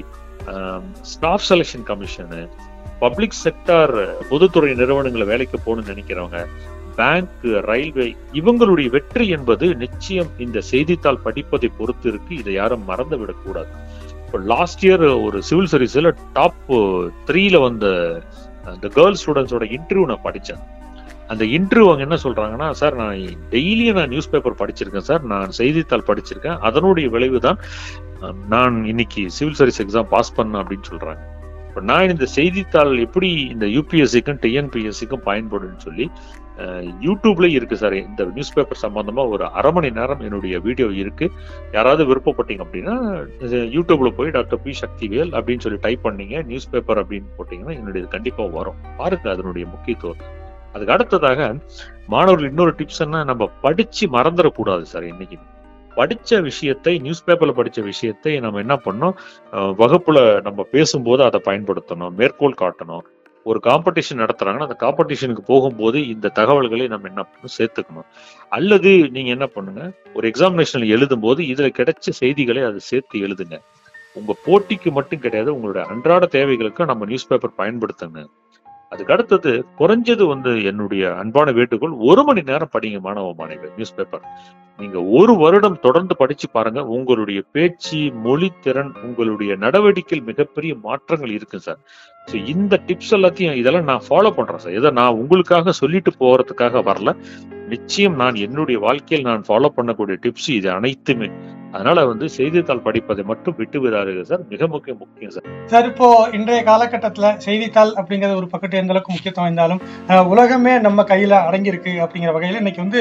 staff selection commission, public sector பொதுத்துறை நிறுவனங்களை வேலைக்கு போகணும்னு நினைக்கிறவங்க, பேங்க், ரயில்வே, இவங்களுடைய வெற்றி என்பது நிச்சயம் இந்த செய்தித்தாள் படிப்பதை பொறுத்து இருக்கு. இதை யாரும் மறந்து விடக்கூடாது. இப்போ லாஸ்ட் இயர் ஒரு சிவில் சர்வீஸ்ல டாப் த்ரீல வந்த அந்த கேர்ள்ஸ் ஸ்டூடெண்ட்ஸோட இன்டர்வியூ நான் படித்தேன். அந்த இன்டர்வியூ அவங்க என்ன சொல்றாங்கன்னா, சார் நான் டெய்லியும் நான் நியூஸ் பேப்பர் படிச்சிருக்கேன் சார், நான் செய்தித்தாள் படிச்சிருக்கேன், அதனுடைய விளைவு தான் நான் இன்னைக்கு சிவில் சர்வீஸ் எக்ஸாம் பாஸ் பண்ணேன் அப்படின்னு சொல்றாங்க. இப்போ நான் இந்த செய்தித்தாள் எப்படி இந்த யூபிஎஸ்சிக்கும் டிஎன்பிஎஸ்சிக்கும் பயன்படுன்னு சொல்லி யூடியூப்ல இருக்கு சார். இந்த நியூஸ் பேப்பர் சம்பந்தமா ஒரு அரை மணி நேரம் என்னுடைய வீடியோ இருக்கு. யாராவது விருப்பப்பட்டீங்க அப்படின்னா யூடியூப்ல போய் டாக்டர் பி சக்திவேல் அப்படின்னு சொல்லி டைப் பண்ணீங்க, நியூஸ் பேப்பர் அப்படின்னு போட்டீங்கன்னா என்னுடைய கண்டிப்பா வரும். பாருங்க அதனுடைய முக்கியத்துவம். அதுக்கு அடுத்ததாக மாணவர்கள் இன்னொரு டிப்ஸ் என்ன, நம்ம படிச்சு மறந்துடக்கூடாது சார். இன்னைக்கு படிச்ச விஷயத்தை, நியூஸ் பேப்பர்ல படிச்ச விஷயத்தை நம்ம என்ன பண்ணோம், வகுப்புல நம்ம பேசும்போது அதை பயன்படுத்தணும், மேற்கோள் காட்டணும். ஒரு காம்படிஷன் நடத்துறாங்கன்னா அந்த காம்படிஷனுக்கு போகும்போது இந்த தகவல்களை நம்ம என்ன பண்ணணும், சேர்த்துக்கணும். அல்லது நீங்க என்ன பண்ணுங்க, ஒரு எக்ஸாமினேஷன்ல எழுதும் போது இதுல கிடைச்ச செய்திகளை அதை சேர்த்து எழுதுங்க. உங்க போட்டிக்கு மட்டும் கிடையாது, உங்களுடைய அன்றாட தேவைகளுக்கு நம்ம நியூஸ் பேப்பர் பயன்படுத்துங்க. அதுக்கு அடுத்தது குறைஞ்சது வந்து என்னுடைய அன்பான வேண்டுகோள், ஒரு மணி நேரம் படிங்க மாணவ மாணவிகள் நியூஸ் பேப்பர். நீங்க ஒரு வருடம் தொடர்ந்து படிச்சு பாருங்க, உங்களுடைய பேச்சு, மொழி திறன், உங்களுடைய நடவடிக்கையில் மிகப்பெரிய மாற்றங்கள் இருக்கு சார். ஸோ இந்த டிப்ஸ் எல்லாத்தையும் இதெல்லாம் நான் ஃபாலோ பண்றேன் சார். இதை நான் உங்களுக்காக சொல்லிட்டு போறதுக்காக வரல, நிச்சயம் நான் என்னுடைய வாழ்க்கையில் நான் ஃபாலோ பண்ணக்கூடிய டிப்ஸ் இது அனைத்துமே. அதனால வந்து செய்தித்தாள் படிப்பதை மட்டும் விட்டு விடாதீர்கள் சார், மிக முக்கிய முக்கியம் சார். சார், இப்போ இன்றைய காலகட்டத்துல செய்தித்தாள் அப்படிங்கிறது ஒரு பக்கத்து எந்த அளவுக்கு முக்கியத்துவம் இருந்தாலும் உலகமே நம்ம கையில அடங்கியிருக்கு அப்படிங்கிற வகையில இன்னைக்கு வந்து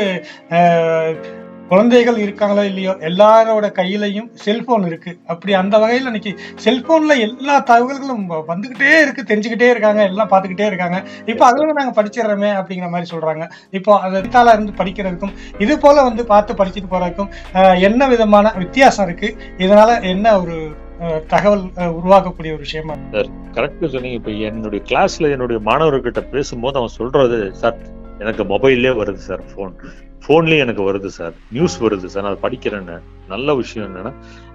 குழந்தைகள் இருக்காங்களோ இல்லையோ எல்லாரோட கையிலையும் செல்போன் இருக்கு. அப்படி அந்த வகையில் இன்னைக்கு செல்போன்ல எல்லா தகவல்களும் வந்துகிட்டே இருக்கு, தெரிஞ்சுக்கிட்டே இருக்காங்க, எல்லாம் பார்த்துக்கிட்டே இருக்காங்க. இப்போ அதுல நாங்க படிச்சிடறோமே அப்படிங்கிற மாதிரி சொல்றாங்க. இப்போ அதை செய்தித்தாளா இருந்து படிக்கிறதுக்கும் இது போல வந்து பார்த்து படிச்சுட்டு போறதுக்கும் என்ன விதமான வித்தியாசம் இருக்கு? இதனால என்ன ஒரு தகவல் உருவாக்கக்கூடிய ஒரு விஷயமா? சார் கரெக்டா சொன்னீங்க. இப்ப என்னுடைய கிளாஸ்ல என்னுடைய மாணவர்கிட்ட பேசும்போது அவன் சொல்றது, சார் எனக்கு மொபைல்லே வருது சார், போன் போன்லயே எனக்கு வருது சார், நியூஸ் வருது சார், நான் படிக்கிறேன்னு. நல்ல விஷயம் என்னன்னா,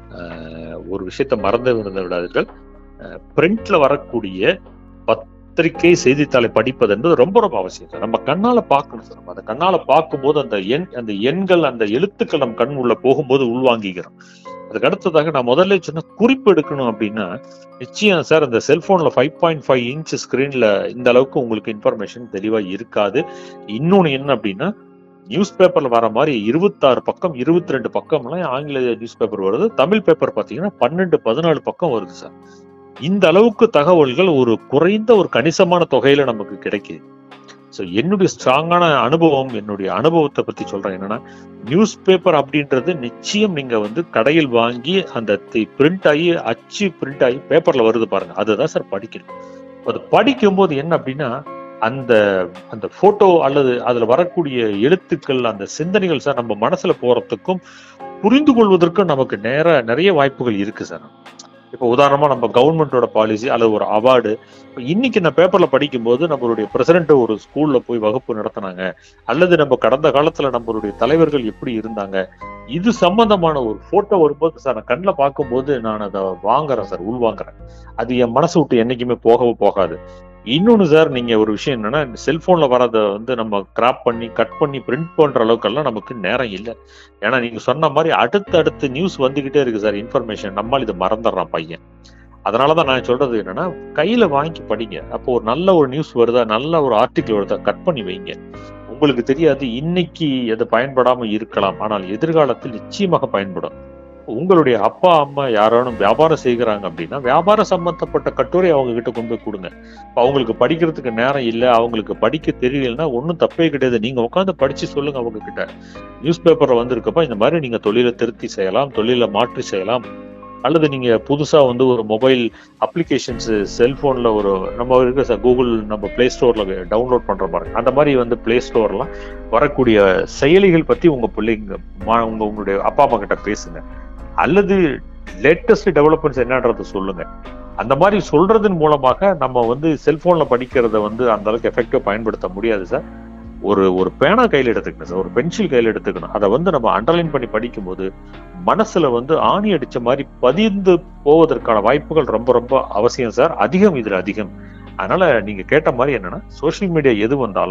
ஒரு விஷயத்த மறந்து விழுந்து விடாதீர்கள். பிரிண்ட்ல வரக்கூடிய பத்திரிகை செய்தித்தாளை படிப்பது என்பது ரொம்ப ரொம்ப அவசியம் சார். நம்ம கண்ணால பார்க்கணும் சார். நம்ம அந்த கண்ணால பார்க்கும்போது அந்த எண் அந்த எண்கள் அந்த எழுத்துக்கள் நம்ம கண் உள்ள போகும்போது உள்வாங்கிக்கிறோம். அதுக்கு அடுத்ததாக நான் முதல்ல சொன்ன குறிப்பு எடுக்கணும் அப்படின்னா, நிச்சயம் சார் இந்த செல்போன்ல ஃபைவ் பாயிண்ட் ஃபைவ் இன்ச் ஸ்கிரீன்ல இந்த அளவுக்கு உங்களுக்கு இன்ஃபர்மேஷன் தெளிவா இருக்காது. இன்னொன்னு என்ன அப்படின்னா, நியூஸ் பேப்பர்ல வர மாதிரி இருபத்தாறு பக்கம் இருபத்தி ரெண்டு பக்கம் எல்லாம் ஆங்கில நியூஸ் பேப்பர் வருது. தமிழ் பேப்பர் பாத்தீங்கன்னா பன்னெண்டு பதினாலு பக்கம் வருது சார். இந்த அளவுக்கு தகவல்கள் ஒரு குறைந்த ஒரு கணிசமான தொகையில நமக்கு கிடைக்குது. ஸோ என்னுடைய ஸ்ட்ராங்கான அனுபவம், என்னுடைய அனுபவத்தை பத்தி சொல்றேன். என்னன்னா, நியூஸ் பேப்பர் அப்படின்றது நிச்சயம் நீங்க வந்து கடையில் வாங்கி அந்த பிரிண்ட் ஆகி அச்சு பிரிண்ட் ஆகி பேப்பர்ல வருது பாருங்க, அதுதான் சார் படிக்கணும். அது படிக்கும் போது என்ன அப்படின்னா, அந்த அந்த போட்டோ அல்லது அதுல வரக்கூடிய எழுத்துக்கள், அந்த சிந்தனைகள் சார் நம்ம மனசுல போறதுக்கும் புரிந்து கொள்வதற்கும் நமக்கு நேர நிறைய வாய்ப்புகள் இருக்கு சார். இப்போ உதாரணமா நம்ம கவர்மெண்டோட பாலிசி அல்லது ஒரு அவார்டு, இன்னைக்கு நான் பேப்பர்ல படிக்கும் போது நம்மளுடைய பிரசிடென்ட் ஒரு ஸ்கூல்ல போய் வகுப்பு நடத்தினாங்க, அல்லது நம்ம கடந்த காலத்துல நம்மளுடைய தலைவர்கள் எப்படி இருந்தாங்க, இது சம்பந்தமான ஒரு போட்டோ வரும்போது சார் நான் கண்ணில் பார்க்கும்போது நான் அதை வாங்குறேன் சார், உள்வாங்குறேன். அது என் மனசு விட்டு என்னைக்குமே போகவும் போகாது. இன்னொன்னு சார், நீங்க ஒரு விஷயம் என்னன்னா, செல்போன்ல வரத வந்து நம்ம கிராப் பண்ணி கட் பண்ணி பிரிண்ட் பண்ற அளவுக்கெல்லாம் நமக்கு நேரம் இல்லை. ஏன்னா நீங்க சொன்ன மாதிரி அடுத்து அடுத்து நியூஸ் வந்துகிட்டே இருக்கு சார், இன்ஃபர்மேஷன். நம்மால் இதை மறந்துடுறான் பையன். அதனாலதான் நான் சொல்றது என்னன்னா, கையில வாங்கி படிங்க. அப்போ ஒரு நல்ல ஒரு நியூஸ் வருதா, நல்ல ஒரு ஆர்டிகிள் வருதா, கட் பண்ணி வைங்க. உங்களுக்கு தெரியாது, இன்னைக்கு அது பயன்படாம இருக்கலாம், ஆனால் எதிர்காலத்தில் நிச்சயமாக பயன்படும். உங்களுடைய அப்பா அம்மா யாரானும் வியாபாரம் செய்கிறாங்க அப்படின்னா, வியாபாரம் சம்பந்தப்பட்ட கட்டுரை அவங்க கிட்ட கொண்டு போய் கொடுங்க. அவங்களுக்கு படிக்கிறதுக்கு நேரம் இல்லை, அவங்களுக்கு படிக்க தெரியலன்னா ஒன்றும் தப்பே கிடையாது. நீங்க உட்காந்து படிச்சு சொல்லுங்க அவங்க கிட்ட. நியூஸ் பேப்பர்ல வந்திருக்கப்ப இந்த மாதிரி நீங்க தொழிலை திருத்தி செய்யலாம், தொழிலை மாற்றி செய்யலாம். அல்லது நீங்க புதுசா வந்து ஒரு மொபைல் அப்ளிகேஷன்ஸ் செல்போன்ல ஒரு நம்ம இருக்க சார், கூகுள் நம்ம பிளே ஸ்டோர்ல டவுன்லோட் பண்ற பாருங்க, அந்த மாதிரி வந்து பிளே ஸ்டோர்லாம் வரக்கூடிய செயலிகள் பத்தி உங்க பிள்ளைங்க உங்க உங்களுடைய அப்பா அம்மா கிட்ட பேசுங்க. அல்லது லேட்டஸ்ட் டெவலப்மெண்ட்ஸ் என்னன்றது சொல்லுங்க. அந்த மாதிரி சொல்றதன் மூலமாக நம்ம வந்து செல்போன்ல படிக்கிறத வந்து அந்த அளவுக்கு எஃபெக்டிவா பயன்படுத்த முடியாது சார். ஒரு ஒரு பேனா கையில் எடுத்துக்கணும் சார், ஒரு பென்சில் கையில் எடுத்துக்கணும். அதை வந்து நம்ம அண்டர்லைன் பண்ணி படிக்கும் போது மனசுல வந்து ஆணி அடிச்ச மாதிரி பதிந்து போவதற்கான வாய்ப்புகள் ரொம்ப ரொம்ப அவசியம் சார். அதிகம் இதுல அதிகம். அதனால நீங்க கேட்ட மாதிரி என்னன்னா, சோசியல் மீடியா எது வந்தாலும்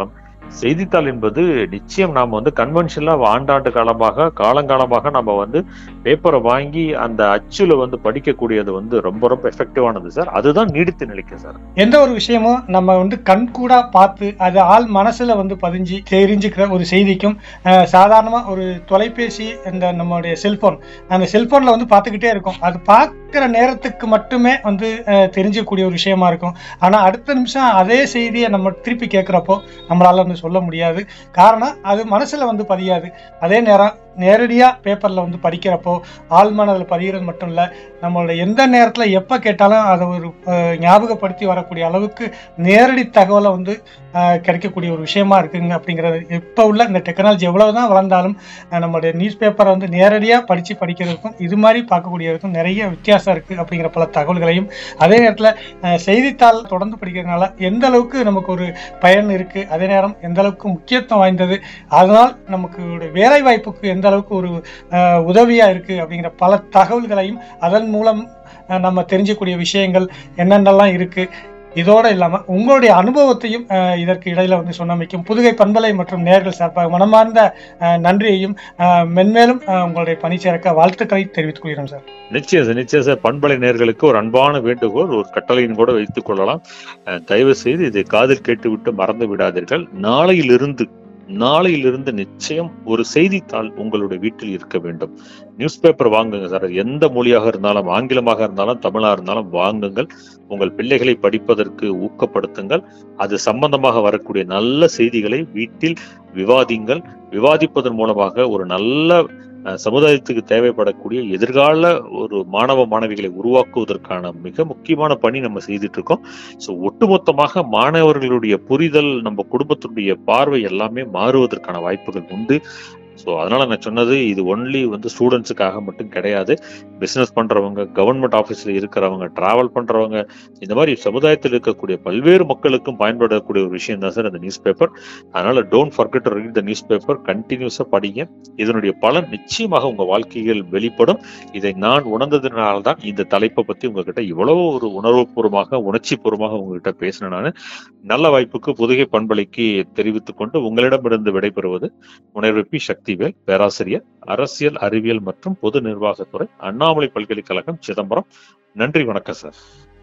செய்தித்தாள் என்பது நிச்சயம் நாம் வந்து கன்வென்ஷனலா ஆண்டாண்டு காலமாக காலங்காலமாக நம்ம வந்து பேப்பரை வாங்கி அந்த அச்சுல வந்து படிக்கக்கூடியது வந்து ரொம்ப ரொம்ப எஃபெக்டிவானது சார். அதுதான் நீடித்து நிலைக்கும் சார். எந்த ஒரு விஷயமும் நம்ம வந்து கண்கூடா பார்த்து அது ஆள் மனசுல வந்து பதிஞ்சு தெரிஞ்சுக்கிற ஒரு செய்திக்கும் சாதாரணமா ஒரு தொலைபேசி, இந்த நம்மளுடைய செல்போன், அந்த செல்போன்ல வந்து பார்த்துக்கிட்டே இருக்கும், அது பார்க்கிற நேரத்துக்கு மட்டுமே வந்து தெரிஞ்சக்கூடிய ஒரு விஷயமா இருக்கும். ஆனா அடுத்த நிமிஷம் அதே செய்தியை நம்ம திருப்பி கேட்கிறப்போ நம்மளால வந்து சொல்ல முடியாது. காரணம் அது மனசுல வந்து பதியாது. அதே நேரம் நேரடியா பேப்பர்ல வந்து படிக்கிறப்போ ஆழ்மனதில் பதிகிறது மட்டும் இல்ல, நம்மளோட எந்த நேரத்துல எப்ப கேட்டாலும் அதை ஒரு ஞாபகப்படுத்தி வரக்கூடிய அளவுக்கு நேரடி தகவலை வந்து கிடைக்கக்கூடிய ஒரு விஷயமா இருக்குங்க. அப்படிங்கிறது இப்ப உள்ள இந்த டெக்னாலஜி எவ்வளவுதான் வளர்ந்தாலும் நம்மளுடைய நியூஸ் பேப்பரை வந்து நேரடியா படிச்சு படிக்கிறதுக்கும் இது மாதிரி பார்க்கக்கூடியதுக்கும் நிறைய வித்தியாசம் இருக்கு. அப்படிங்கிற பல தகவல்களையும், அதே நேரத்துல செய்தித்தாள் தொடர்ந்து படிக்கிறதுனால எந்த அளவுக்கு நமக்கு ஒரு பயன் இருக்கு, அதே நேரம் எந்த அளவுக்கு முக்கியத்துவம் வாய்ந்தது, அதனால் நமக்கு வேலை வாய்ப்புக்கு எந்த அளவுக்கு ஒரு உதவியா இருக்கு அப்படிங்கிற பல தகவல்களையும் அதன் மூலம் நம்ம தெரிஞ்சக்கூடிய விஷயங்கள் என்னென்னலாம் இருக்கு, இதோட இல்லாம உங்களுடைய அனுபவத்தையும் இதற்கு இடையில வந்து சொன்னமைக்கும் புதுகை பண்பலை மற்றும் நேயர்கள் சார்பாக மனமார்ந்த நன்றியையும் மென்மேலும் உங்களுடைய பணி சேர்க்க வாழ்த்துக்களை தெரிவித்துக் கொள்கிறோம் சார். நிச்சயம் சார், நிச்சயம் சார். பண்பலை நேயர்களுக்கு ஒரு அன்பான வேண்டுகோள், ஒரு கட்டளையின் கூட வைத்துக் கொள்ளலாம். தயவு செய்து இதை காதில் கேட்டுவிட்டு மறந்து விடாதீர்கள். நாளையிலிருந்து நாளையிலிருந்து நிச்சயம் ஒரு செய்தித்தாள் உங்களுடைய வீட்டில் இருக்க வேண்டும். நியூஸ் பேப்பர் வாங்குங்க சார். எந்த மொழியாக இருந்தாலும், ஆங்கிலமாக இருந்தாலும், தமிழா இருந்தாலும் வாங்குங்கள். உங்கள் பிள்ளைகளை படிப்பதற்கு ஊக்கப்படுத்துங்கள். அது சம்பந்தமாக வரக்கூடிய நல்ல செய்திகளை வீட்டில் விவாதிங்கள். விவாதிப்பதன் மூலமாக ஒரு நல்ல சமுதாயத்துக்கு தேவைப்படக்கூடிய எதிர்கால ஒரு மாணவ மாணவிகளை உருவாக்குவதற்கான மிக முக்கியமான பணி நம்ம செய்துட்டு இருக்கோம். ஸோ ஒட்டுமொத்தமாக மாணவர்களுடைய புரிதல், நம்ம குடும்பத்துடைய பார்வை எல்லாமே மாறுவதற்கான வாய்ப்புகள் உண்டு. ஸோ அதனால நான் சொன்னது, இது ஒன்லி வந்து ஸ்டூடெண்ட்ஸுக்காக மட்டும் கிடையாது. பிசினஸ் பண்றவங்க, கவர்மெண்ட் ஆஃபீஸ்ல இருக்கிறவங்க, டிராவல் பண்றவங்க, இந்த மாதிரி சமுதாயத்தில் இருக்கக்கூடிய பல்வேறு மக்களுக்கும் பயன்படக்கூடிய ஒரு விஷயம் தான் சார் இந்த நியூஸ் பேப்பர். அதனால don't forget to read the newspaper. கண்டினியூஸா படிங்க. இதனுடைய பலன் நிச்சயமாக உங்க வாழ்க்கையில் வெளிப்படும். இதை நான் உணர்ந்ததுனால்தான் இந்த தலைப்பை பத்தி உங்ககிட்ட இவ்வளவு ஒரு உணர்வுபூர்வமாக, உணர்ச்சி பூர்வமாக உங்ககிட்ட பேசினேன். நான் நல்ல வாய்ப்புக்கு புதுகை பண்பலைக்கு தெரிவித்துக் கொண்டு உங்களிடமிருந்து விடைபெறுவது முனைவர் பி சக்தி, பேராசிரியர், அரசியல் அறிவியல் மற்றும் பொது நிர்வாகத்துறை, அண்ணாமலை பல்கலைக்கழகம், சிதம்பரம். நன்றி, வணக்கம் சார்.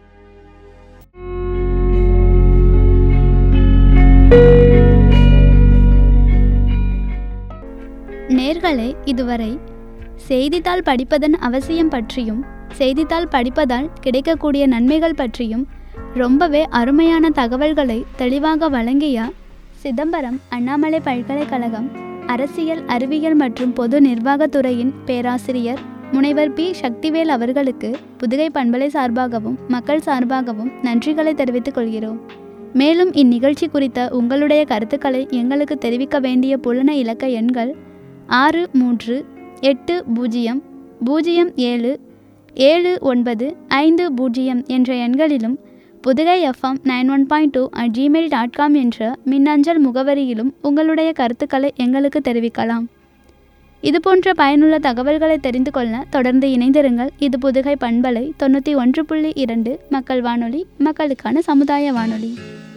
நேர்களே, இதுவரை செய்தித்தாள் படிப்பதன் அவசியம் பற்றியும் செய்தித்தாள் படிப்பதால் கிடைக்கக்கூடிய நன்மைகள் பற்றியும் ரொம்பவே அருமையான தகவல்களை தெளிவாக வழங்கிய சிதம்பரம் அண்ணாமலை பல்கலைக்கழகம் அரசியல் அறிவியல் மற்றும் பொது நிர்வாகத்துறையின் பேராசிரியர் முனைவர் பி சக்திவேல் அவர்களுக்கு புதுகை பண்பலை சார்பாகவும் மக்கள் சார்பாகவும் நன்றிகளை தெரிவித்துக் கொள்கிறோம். மேலும் இந்நிகழ்ச்சி குறித்த உங்களுடைய கருத்துக்களை எங்களுக்கு தெரிவிக்க வேண்டிய புலன இலக்க எண்கள் ஆறு மூன்று எட்டு பூஜ்ஜியம் பூஜ்ஜியம் ஏழு ஏழு ஒன்பது ஐந்து பூஜ்ஜியம் என்ற எண்களிலும் Pudugai FM nine one point two at Gmail dot com என்ற மின்னஞ்சல் முகவரியிலும் உங்களுடைய கருத்துக்களை எங்களுக்கு தெரிவிக்கலாம். இதுபோன்ற பயனுள்ள தகவல்களை தெரிந்து கொள்ள தொடர்ந்து இணைந்திருங்கள். இது புதுகை பண்பலை தொண்ணூற்றி ஒன்று புள்ளி இரண்டு மக்கள் வானொலி, மக்களுக்கான சமுதாய வானொலி.